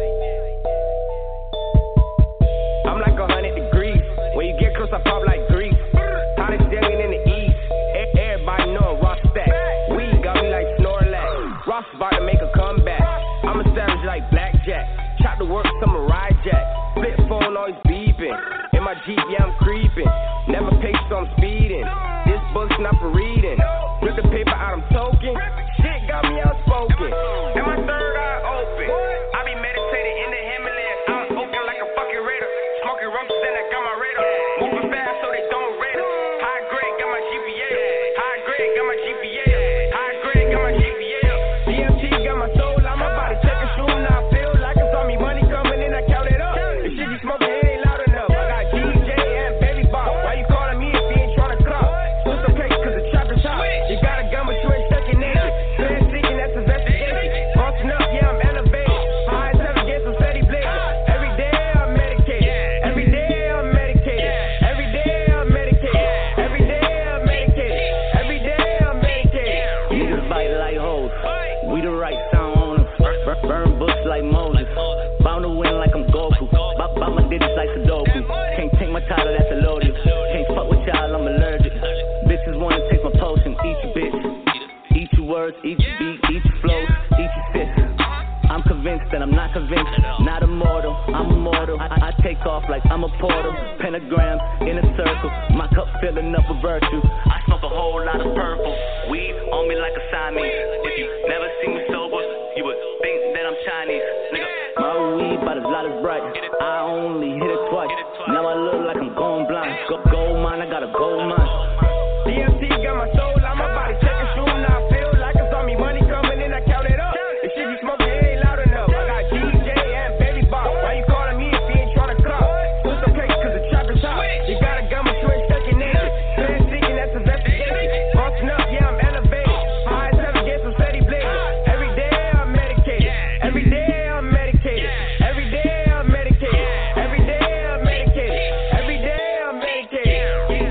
I'm like a hundred degrees. When you get close, I pop like grease. Hottest youngin' in the east. Everybody know Ross stack. Weed got me like Snorlax. Ross about to make a comeback. I'm a savage like Blackjack. Chop the work, samurai jack. Flip phone always beeping. In my Jeep, yeah, I'm creeping. Never pace, so I'm speeding. This book's not for reading. Flip the paper out, I'm token. Shit got me outspoken. And my third eye open. I be meditating in the Himalayas. I'm open like a fucking raider. Smoking rumps, then I got my radar. Moving fast so they don't rate us. High grade, got my G P A. High grade, got my G P A. High grade, got my G P A. D M T got my soul. I'm about to take a shoe. Now I feel like it's on me. Money coming in, I count it up. The shit you smoking, it ain't loud enough. I got D J and Baby Bob. Why you calling me if you ain't trying to clock? Switch some cakes cause the chopper's hot. You got a gun but you ain't stuck in naked. Fan seeking, that's investigation. Bossing up, yeah, I'm elevated. High as ever, get some steady blazing. Every day I'm medicated. Every day I'm medicated. Every day I'm medicated. Every day I'm medicated. Every day I'm medicated. Niggas bite like hoes. We the right sound on them. Burn, burn books like Moses. Bound to win like I'm Goku. Bop, bop my digits like Sudoku. Can't take my title, that's a loaded. Can't fuck with y'all, I'm allergic. Bitches wanna take my potion, eat your bitch. Eat your words, eat your beat, eat your flows, eat your fist. I'm convinced that I'm not convinced. Not immortal, I'm immortal. I, I take off like I'm a portal. Pentagram in a circle. My cup filling up with virtue. I smoke a whole lot of purple. Weed on me like a Siamese. If you never see me sober, you would think that I'm Chinese. Nigga, my weed about as loud as bright. I only hit it twice. Now I look like I'm going blind. Go, gold mine, I got a gold mine. D M C got my soul. I'm about to take a shoe. Now I feel like it's on me. Money coming in, I count it up. The shit you smoking, it ain't loud enough. I got D J and Baby Bob. Why you calling me if you ain't trying to clock? Switch some cakes cause the chopper's hot. You got a gun but you ain't stuck in naked. Fan seeking, that's investigation. Bossing up, yeah, I'm elevated. High as ever, get some steady blazing. Every day I'm medicated. Every day I'm medicated. Every day I'm medicated. Every day I'm medicated. Every day I'm medicated.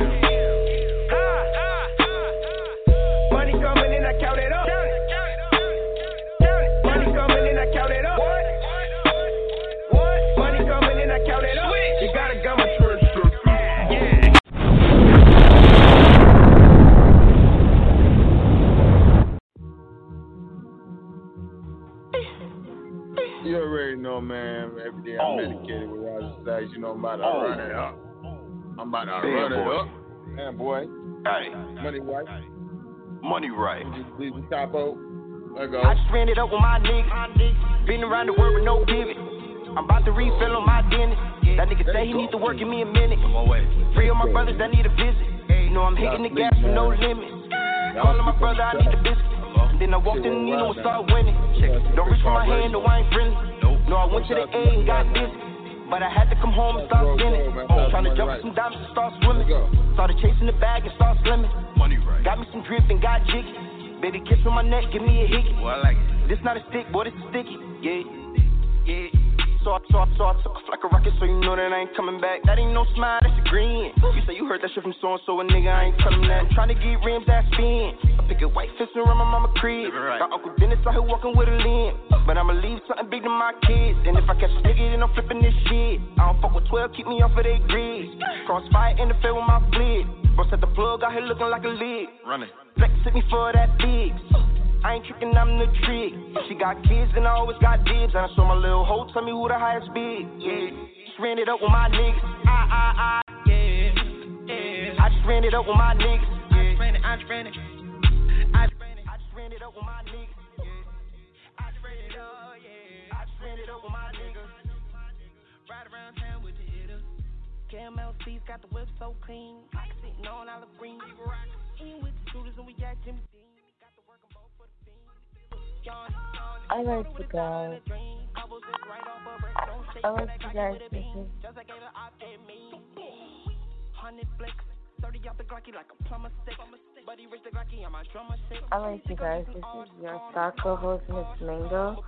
Money coming in, I count it up. Money coming in, I count it up. Money coming in, I count it up. You gotta gun my church. Yeah. You already know, man. Every day I'm medicated with exercise. You know, I'm about to Oh. run it up. I'm about to Damn, run boy. it up. Man, boy. Hey, Money right. money right. Just leave the top out. Let go. I just ran it up with my niggas. Been around the world with no pivot. I'm about to refill on my dentist. That nigga say he need to work, give me a minute. Free of my brothers that need a visit. You know I'm hitting the gas with no limit. Calling my brother, I need a biscuit. And then I walked in and you know I start winning. Don't reach for my hand, no I ain't friendly. No, I went to the A and got busy. But I had to come home and start spinning. Trying to jump with some diamonds and start swimming. Started chasing the bag and start slimming. Got me some drip and got jiggy. Baby kiss on my neck, give me a hickey. Well, I like it. This not a stick, boy, this is sticky. Yeah, yeah. So I, so I, so I took off like a rocket, so you know that I ain't coming back. That ain't no smile, that's a green. You say you heard that shit from so-and-so, a nigga, I ain't telling that. I'm trying to get rims that spin. I pick a white fist and run my mama crib. Right. Got Uncle Dennis out here walking with a limb. But I'ma leave something big to my kids. And if I catch a nigga, then I'm flipping this shit. I don't fuck with twelve, keep me off of they grids. Crossfire interfere with my flit. Bro set the plug out here looking like a lid. Running. Flex hit me for that big. I ain't tricking, I'm the trick. She got kids and I always got dibs. And I saw my little hoe tell me who the highest bid. Yeah, just ran it up with my niggas. Ah, ah, ah, yeah, yeah. I just ran it up with my niggas. I just ran it, I just ran it. I just ran it, I just ran it up with my niggas. Yeah, I just ran it up, yeah. I just ran it up with my niggas. Ride around town with the hitters. Caramel seats got the whip so clean. I sitting on olive green. In with the shooters and we got Jimmy Dean. I like the guy. I like the guy. Alright, you guys, this is your star co-host, Miss Mingo.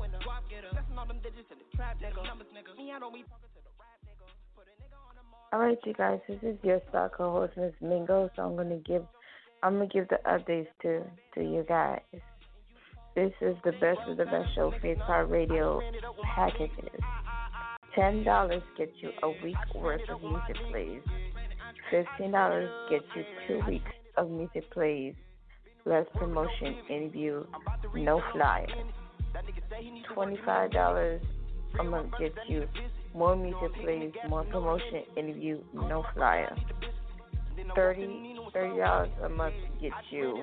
Alright, you guys, this is your star co-host, Miss Mingo. So I'm gonna give, I'm gonna give the updates to to you guys. This is the best of the best show, Faith Power Radio packages. Ten dollars gets you a week worth of music plays. Fifteen dollars gets you two weeks of music plays, less promotion, interview, no flyer. Twenty-five dollars a month gets you more music plays, more promotion, interview, no flyer. Thirty thirty dollars a month gets you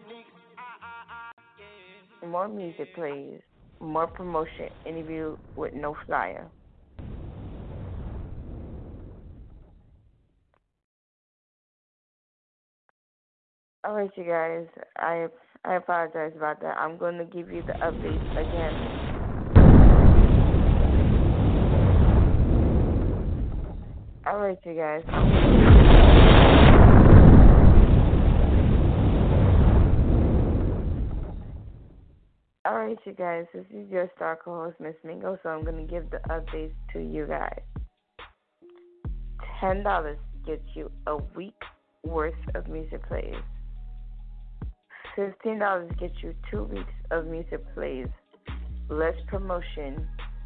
more music plays, more promotion, interview with no flyer. All right, you guys. I I apologize about that. I'm going to give you the updates again. All right, you guys. All right, you guys. This is your star co-host, Miss Mingo. So I'm going to give the updates to you guys. Ten dollars gets you a week worth of music plays. Fifteen dollars gets you two weeks of music plays, less promotion,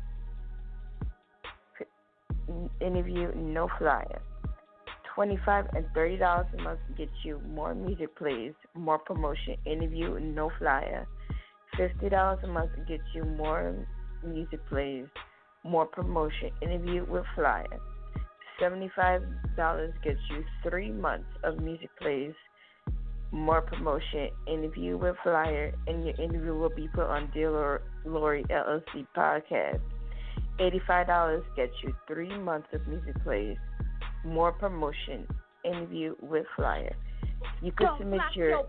interview, no flyer. Twenty-five and thirty dollars a month gets you more music plays, more promotion, interview, no flyer. Fifty dollars a month gets you more music plays, more promotion, interview with flyer. Seventy-five dollars gets you three months of music plays, more promotion, interview with flyer, and your interview will be put on Dear Lori L L C podcast. eighty-five dollars gets you three months of music plays, more promotion, interview with flyer. You can Don't submit block your... your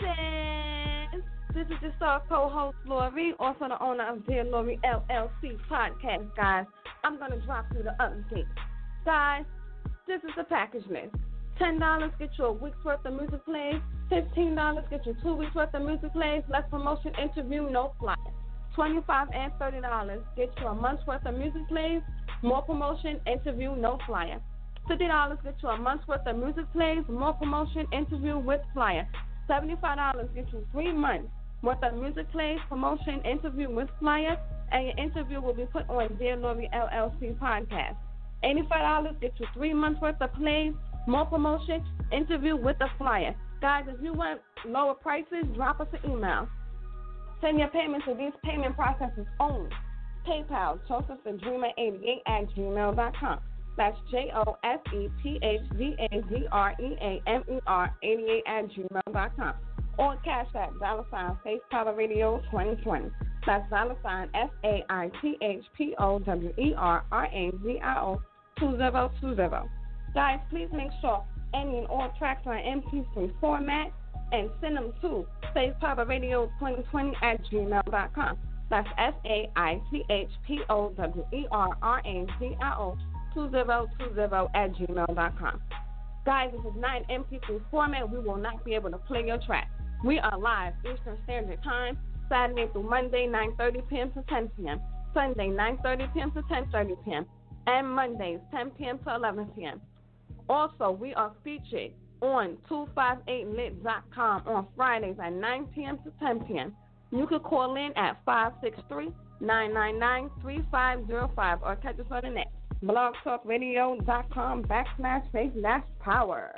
blessings. This is your star co-host, Lori, also the owner of Dear Lori L L C podcast, guys. I'm going to drop you the update. Guys, this is the package list. ten dollars gets you a week's worth of music plays. fifteen dollars gets you two weeks worth of music plays, less promotion, interview, no flyer. twenty-five dollars and thirty dollars gets you a month's worth of music plays, more promotion, interview, no flyer. fifty dollars gets you a month's worth of music plays, more promotion, interview with flyer. seventy-five dollars gets you three months worth of music plays, promotion, interview with flyer, and your interview will be put on Dear Lori L L C podcast. eighty-five dollars gets you three months worth of plays, more promotion, interview with a flyer. Guys, if you want lower prices, drop us an email. Send your payments to these payment processors only. PayPal, Joseph the Dreamer eighty-eight at gmail dot com. That's J O S E P H D A D R E A M E R eighty-eight at gmail dot com. Or Cash App, dollar sign, Faith Power Radio twenty twenty. That's dollar sign F A I T H P O W E R R A Z I O two zero two zero. Guys, please make sure any and all tracks are in M P three format and send them to Faith Power Radio twenty twenty at gmail dot com. That's F A I T H P O W E R R A Z I O two zero two zero at gmail dot com. Guys, this is not an M P three format. We will not be able to play your track. We are live Eastern Standard Time, Saturday through Monday, nine thirty p.m. to ten p.m., Sunday, nine thirty p.m. to ten thirty p.m., and Mondays, ten p.m. to eleven p.m. Also, we are featured on two fifty-eight lit dot com on Fridays at nine p.m. to ten p.m. You can call in at five six three, nine nine nine, three five zero five or catch us on the net, blogtalkradio.com backslash faith dash power.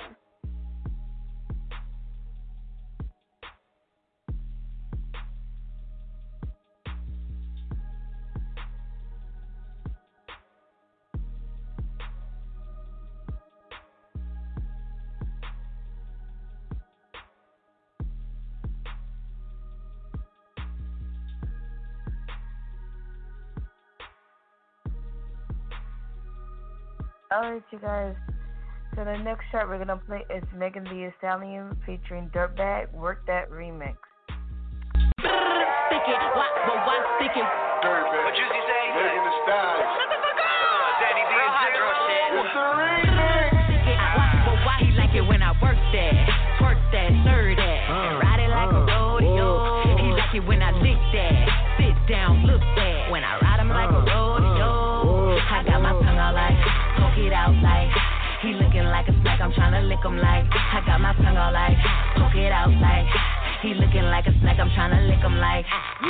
Alright, you guys. So the next track we're gonna play is Megan Thee Stallion featuring Dirtbag, Work That Remix. Stick it, why, but why stick it? Dirtbag. What Juicy say? Megan Thee Stallion. Shut the fuck up! Daddy D and Zero shit. It's the remix. Stick it, why, but why he like it when I work twerk that, stir that, and ride it like a rodeo. He like it when I lick that, sit down, look that. When I ride him like a rodeo, I got my tongue out like, poke it out like. He looking like a snack, I'm tryna lick him like. I got my tongue out like, poke it out like. He looking like a snack, I'm tryna lick him like.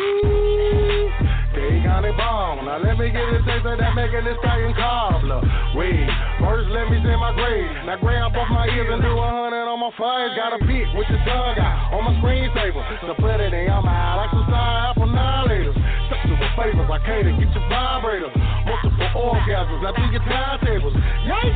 They got it bomb. Now let me get a taste of that making this stallion cobbler. Wait, first let me send my grade. Now grab both my ears and do a hundred on my face. Got a pick with your tongue out on my screensaver. So put it in your mouth like some side apple annihilators. Sexual favors, I cater, get your vibrator. Multiple orgasms, now do your timetables. Yikes!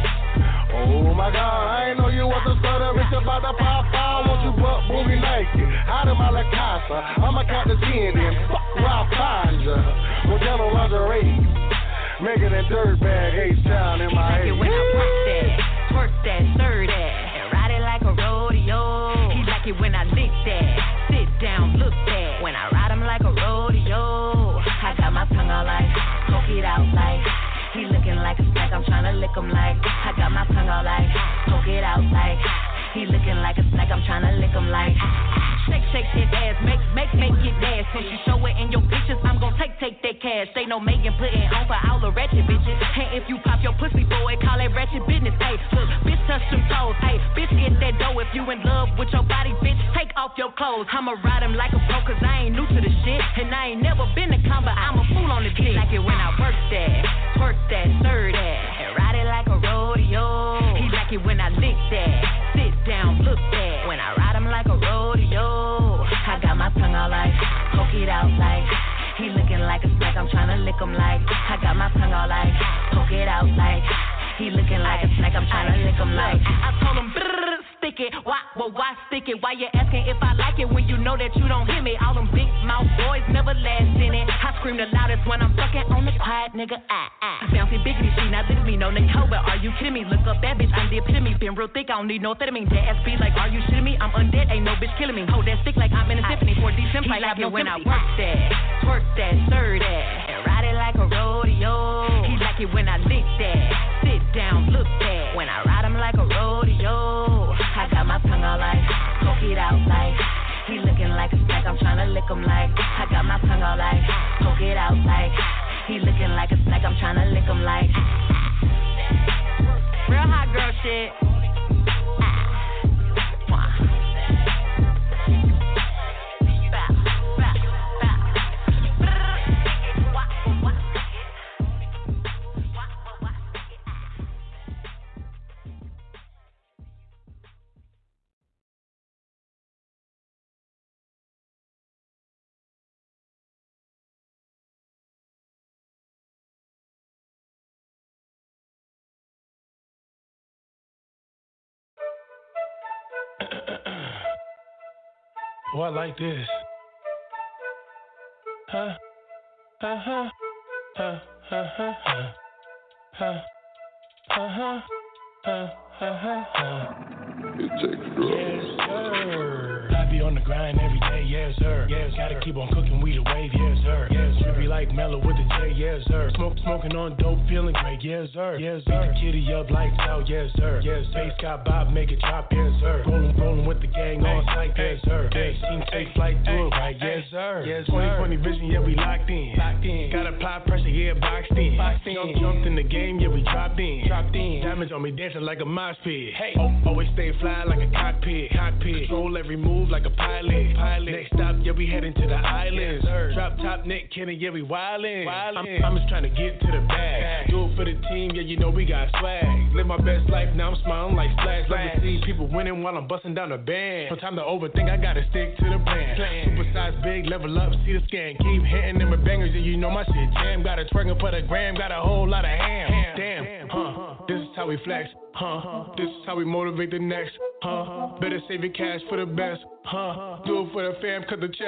Oh my God, I ain't know you was a stutter, bitch about the pop out. Want you butt boogie naked, out of my la casa. I'ma count the ten then, fuck where I find ya. Modelo lingerie, making that dirt bag H-Town in my head. He like it when I work that, twerk that, stir that, and ride it like a rodeo. He like it when I lick that, sit down, look that. When I ride him like a rodeo, I got my tongue out like, poke it out like. He looking like a snack, I'm tryna lick him like. I got my tongue out like, poke it out like. He looking like a snack, I'm tryna lick him like. Shake, shake that ass, make, make, make it dance. Since you show it in your pictures, I'm gon' take, take that cash. Say no Megan putting on for all the ratchet bitches. And if you pop your pussy boy, call it ratchet business. Hey, look, bitch touch them toes. Hey, bitch get that dough. If you in love with your body, bitch, take off your clothes. I'ma ride him like a pro, cause I ain't new to the shit. And I ain't never been a con, but I'm a fool on the dick. Like it when I work that, work that, stir that, and ride it like a rodeo. He like it when I lick that, sit down, look that. When I ride him like a rodeo, I got my tongue out like, poke it out like. He looking like a snack, I'm tryna lick him like. I got my tongue out like, poke it out like. He looking like a snack, I'm tryna lick him like. I told him, brrrr, stick it. Why, well, why stick it? Why you asking if I like it when you know that you don't hear me? All them big mouth boys never last in it. I scream the loudest when I'm fucking on the quiet, nigga. Ah, ah. Bouncy biggity, she not with me, no Nicole, but are you kidding me? Look up that bitch, I'm the epitome. Been real thick, I don't need no amphetamine. That ass be like, are you shitting me? I'm undead, ain't no bitch killing me. Hold that stick like I'm in a symphony. For decent, I like it when I work that, twerk that, stir that, and ride it like a rodeo. He like it when I lick that, sit down, look that. When I ride him like a rodeo, I got my tongue out like, poke it out like. He looking like a snack, I'm tryna lick him like. I got my tongue out like, poke it out like. He looking like a snack, I'm tryna lick him like. Real hot girl shit. Oh, I like this. Huh? Huh? Huh? Huh? Huh? Huh? Huh? Huh? Huh? Huh? Huh? Huh? It takes drugs. Yes, sir. I be on the grind every day, yes, sir. Yes, gotta keep on cooking weed away, yes, sir. Yes, sir. Be like Mellow with the J, yes, sir. Smoke, smoking on dope, feeling great, yes, sir. Yes, sir. Beat the kitty up, lights out, yes, sir. Yes, sir. Bass got Bob, make it drop, yes, sir. Rolling, rolling with the gang on site, yes, sir. Yes, team take flight, do it right, yes, sir. Yes, twenty twenty vision, yeah, we locked in. Locked in. Got apply pressure, yeah, boxed in. Boxed in. Jumped in the game, yeah, we dropped in. Dropped in. Diamonds on me dancing like a mosh pit. Hey, oh, always stay fly like a cockpit. Cockpit. Control every move like a pilot. Pilot. Next stop, yeah, we heading to the islands. Yes, drop top Nick Kenny, yeah, we wildin'. wildin'. I'm, I'm just trying to get to the bag. Do it for the team, yeah, you know we got swag. Live my best life, now I'm smiling like Slash. Love to see people winning while I'm busting down the band. No time to overthink, I gotta stick to the plan. Super size big, level up, see the scan. Keep hitting them with bangers, and you know my shit jam. Got a twerking for the gram, got a whole lot of ham. Damn, huh? This is how we flex, huh? This is how we motivate the next, huh? Better save your cash for the best, huh? Do it for the fam, cut the check,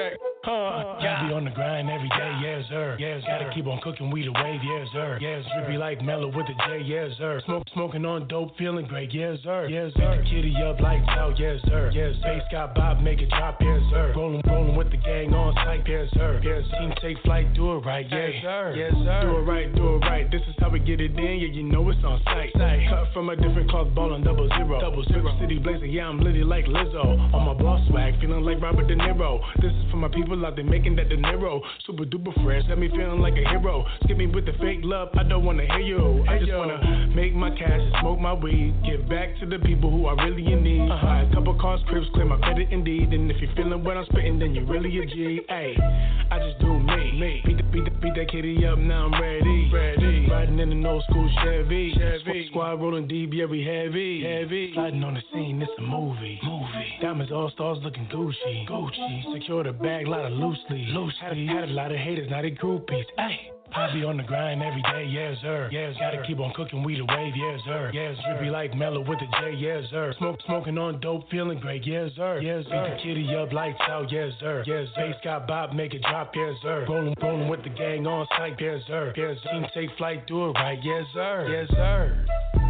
Huh. Gotta be on the grind every day, yes sir. Yes, gotta keep on cooking, we the wave, yes sir. Yes, drippy like mellow with the J, yes sir. Smoke, smoking on dope, feeling great, yes sir. Yes sir. Beat the kitty up, lights out, yes sir. Yes, bass got Bob, make it drop, yes sir. Rolling, rolling with the gang on site, yes sir. Yes, team take flight, do it right, yes sir. Yes sir. Do it right, do it right. This is how we get it in, yeah, you know it's on sight. Cut from a different cloth, ballin' double zero. Double zero. City blazing, yeah, I'm litty like Lizzo. On my boss swag, feeling like Robert De Niro. This is for my people out there making that De Niro. Super duper fresh, got me feeling like a hero. Skip me with the fake love, I don't wanna hear you. I just wanna make my cash and smoke my weed. Give back to the people who are really in need. Uh-huh. Buy a couple cars, cribs, clear my credit indeed. And if you're feeling what I'm spitting, then you really a G. Ay, I just do me. me. Beat, the, beat, the, beat that kitty up, now I'm ready. ready. Riding in an old school Chevy. Chevy. Squad rolling deep, yeah, we heavy. heavy. Sliding on the scene, it's a movie. movie. Diamonds all stars looking Gucci. Gucci. Secure the bag, lot of loosely. Loose. Had, had a lot of haters, now they groupies. Ay. I be on the grind every day, yes sir. Yes, gotta keep on cooking, we the wave, yes sir. Yes, drippy like mellow with the J, yes sir. Smoke, smoking on dope, feeling great, yes sir. Yes, beat the kitty up, lights out, yes sir. Yes, bass got Bob, make it drop, yes sir. Rolling, rolling with the gang on site, yes sir. Yes, team take flight, do it right, yes sir. Yes sir.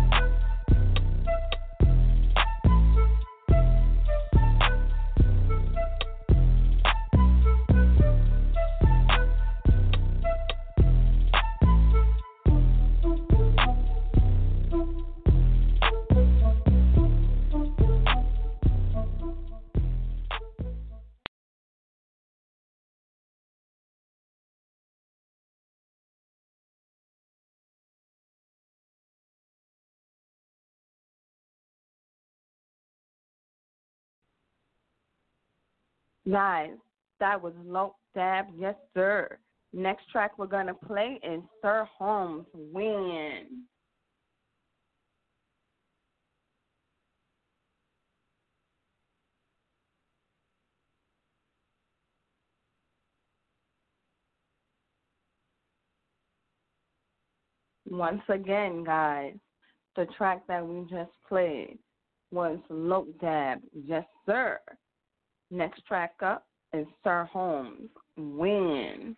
Guys, that was Loc Dab, yes sir. Next track we're going to play is Sir Holmes, Win. Once again, guys, the track that we just played was Loc Dab, yes sir. Next track up is Sir Holmes, Win.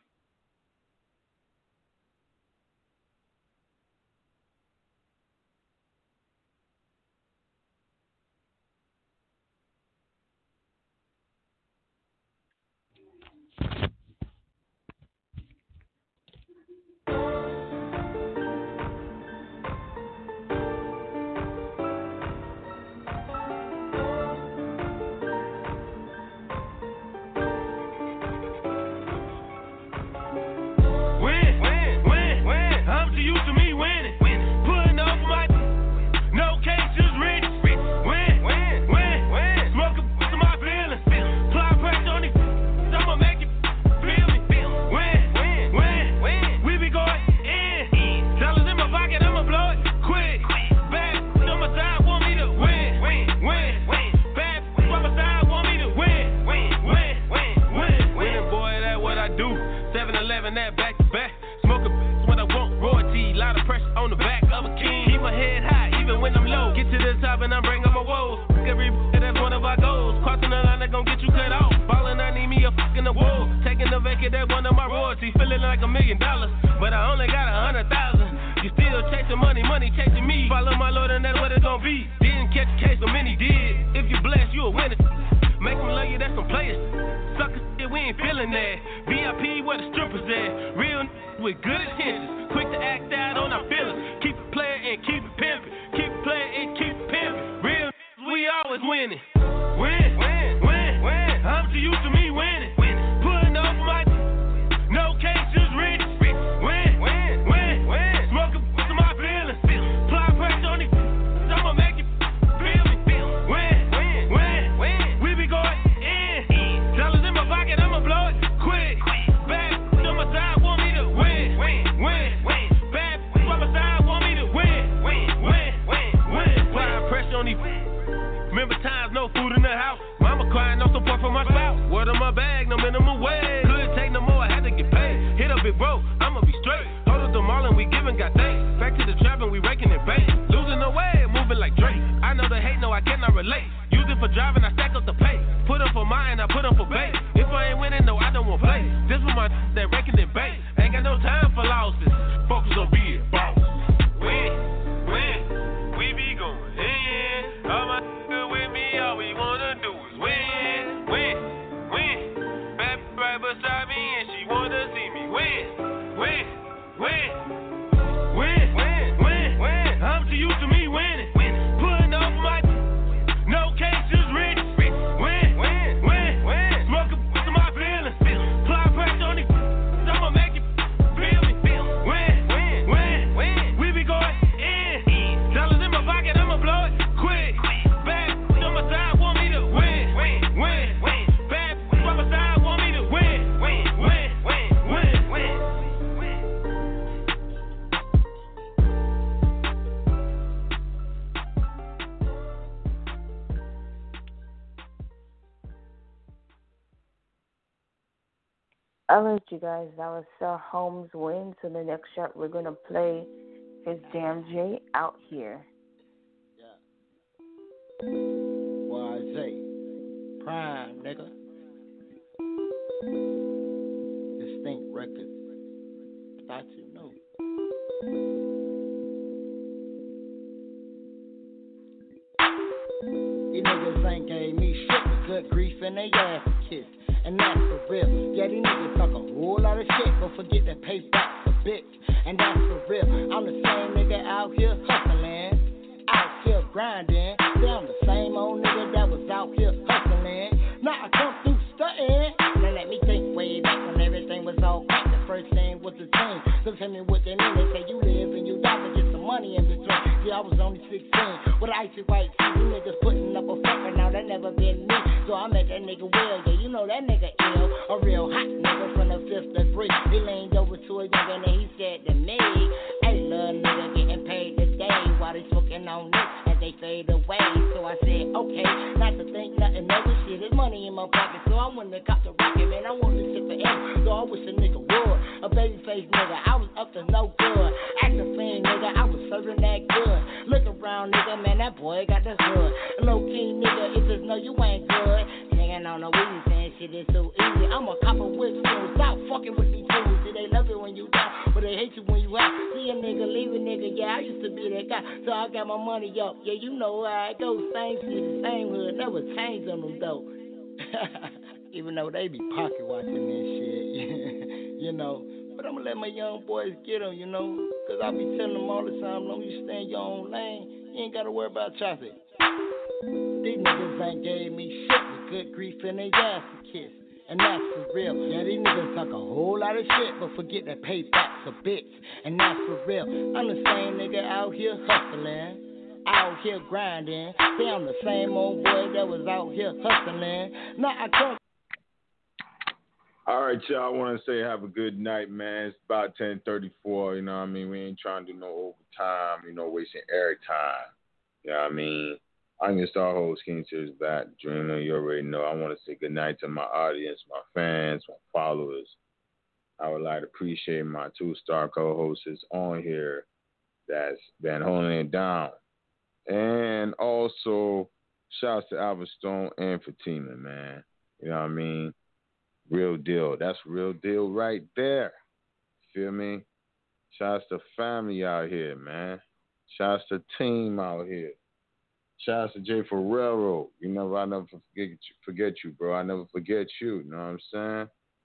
relate. Use it for driving, I stack up the pay. Put up for mine, I put up for bait. If I ain't winning, no, I don't want Hey, this was my that reckon and bait. Ain't got no time for losses. Focus on being boss. Win, win, we be going in. All my niggas with me, all we wanna do is win, win, win. Bad right beside me and she wanna see me win, win, win, win, win, win, win. I'm too used to me winning, putting up my no cases ready. Win, win, win, win. Smoke a to my feelings. Apply pressure on the I'ma make it feel me. Win, win, win, win. We be going in. Dollars in my pocket, I'ma blow it quick. Bad on my side, want me to win, win, win, win. Bad on my side, want me to win, win, win, win, win, win. I'll let you guys. That was Sir Holmes win. So the next shot we're gonna play is Damn J Out Here. Y Z, Prime, nigga. Distinct Records. Thought you knew. These niggas ain't gave me shit but good grief and they ass kiss. And that's for real. Yeah, these niggas talk a whole lot of shit, but forget to pay back a bitch. And that's for real. I'm the same nigga out here hustling, out here grinding. Yeah, I'm the same old nigga that was out here hustling. Now I come through stunting. Now let me think way back when everything was all crack. The first thing was the team. Cause tell me what they mean. They say you live and you die, but get some money in between. Yeah, I was only sixteen with icy white teeth. You niggas putting up a fucker, now that never been me. So I met that nigga Will, yeah, you know that nigga ill. A real hot nigga from the fifth degree. He leaned over to a young and he said to me, hey, little nigga getting paid today while they smoking on this as they fade away. So I said, okay, not to think nothing of this shit. There's money in my pocket, so I went to cop the rocket, man. I wanted to sit forever, so I wish a nigga would. A baby face nigga, I was up to no good. Acting fiend nigga, I was serving that good. Look around nigga, man, that boy got the hood. Low key nigga, it just know you ain't good. Singing on the weed, saying shit is so easy. I'm a copper with fools, stop fucking with these fools. See, they love it when you down, but they hate you when you out. See a nigga, leave a nigga, yeah, I used to be that guy. So I got my money up, yeah, you know how it goes. Same city, same hood, never change on them though. Even though they be pocket watching that shit, you know. But I'ma let my young boys get them, you know. Cause I be telling them all the time, long as you stay in your own lane, you ain't gotta worry about traffic. These niggas ain't gave me shit with good grief and they ass to kiss. And that's for real. Yeah, these niggas talk a whole lot of shit, but forget that payback's a bitch. And that's for real. I'm the same nigga out here hustling, out here grinding. See, I'm the same old boy that was out here hustling. Now I come. All right, y'all. I want to say have a good night, man. It's about ten thirty-four. You know what I mean? We ain't trying to do no overtime, you know, wasting air time. You know what I mean? I'm your star host, King Sears back. Dreamer, you already know. I want to say good night to my audience, my fans, my followers. I would like to appreciate my two-star co-hosts on here that's been holding it down. And also, shouts to Albert Stone and Fatima, man. You know what I mean? Real deal. That's real deal right there. Feel me? Shouts to family out here, man. Shouts to team out here. Shouts to Jay Ferrero. You know, I never forget you, forget you, bro. I never forget you. You know what I'm saying?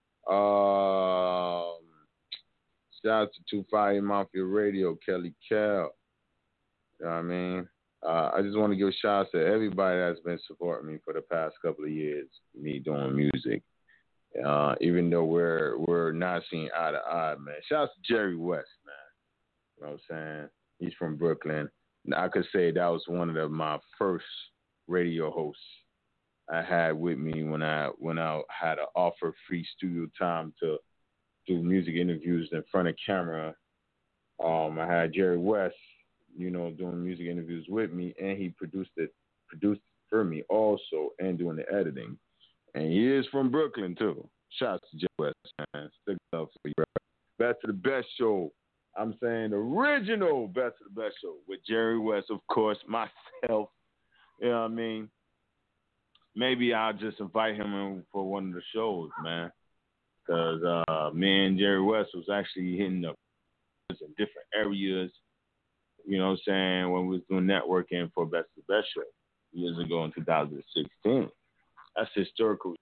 Um, shouts to Two Fire Mafia Radio, Kelly Kell. You know what I mean? Uh, I just want to give a shout out to everybody that's been supporting me for the past couple of years, me doing music. Uh, even though we're we're not seeing eye to eye, man. Shouts to Jerry West, man. You know what I'm saying? He's from Brooklyn. I could say that was one of the, my first radio hosts I had with me when I when I had to offer free studio time to do music interviews in front of camera. Um, I had Jerry West, you know, doing music interviews with me, and he produced it produced for me also, and doing the editing. And he is from Brooklyn too. Shouts to Jerry West, man. Stick up for you, bro. Best of the best show. I'm saying the original Best of the Best show with Jerry West, of course, myself. You know what I mean? Maybe I'll just invite him in for one of the shows, man. because uh, me and Jerry West was actually hitting the in different areas. You know what I'm saying? When we was doing networking for Best of the Best Show years ago in two thousand sixteen. That's historical.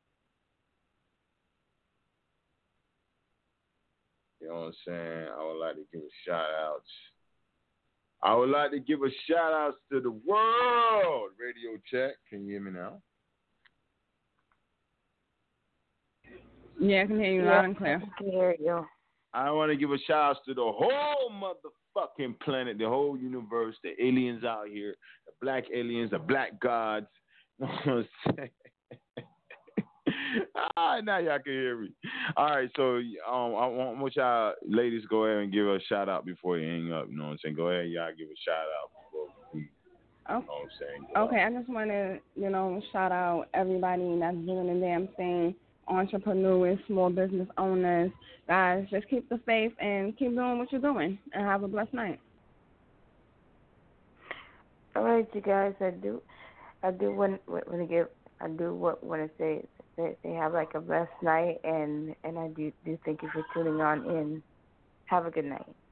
You know what I'm saying? I would like to give a shout out. I would like to give a shout out to the world. Radio check. Can you hear me now? Yeah, I can hear you Yeah, loud and clear. I can hear you. I want to give a shout out to the whole motherfucking planet, the whole universe, the aliens out here, the black aliens, the black gods. You know what I'm saying? All right, now y'all can hear me. All right, so um, I want, I want y'all ladies go ahead and give a shout out before you hang up. You know what I'm saying? Go ahead, y'all give a shout out before we. You know what I'm saying? Go Okay, I just want to, you know, shout out everybody that's doing the damn thing, entrepreneurs, small business owners. Guys, just keep the faith and keep doing what you're doing, and have a blessed night. All right, you guys. I do, I do want want to give. I do want want to say that they have like a blessed night, and and I do do thank you for tuning on in. Have a good night.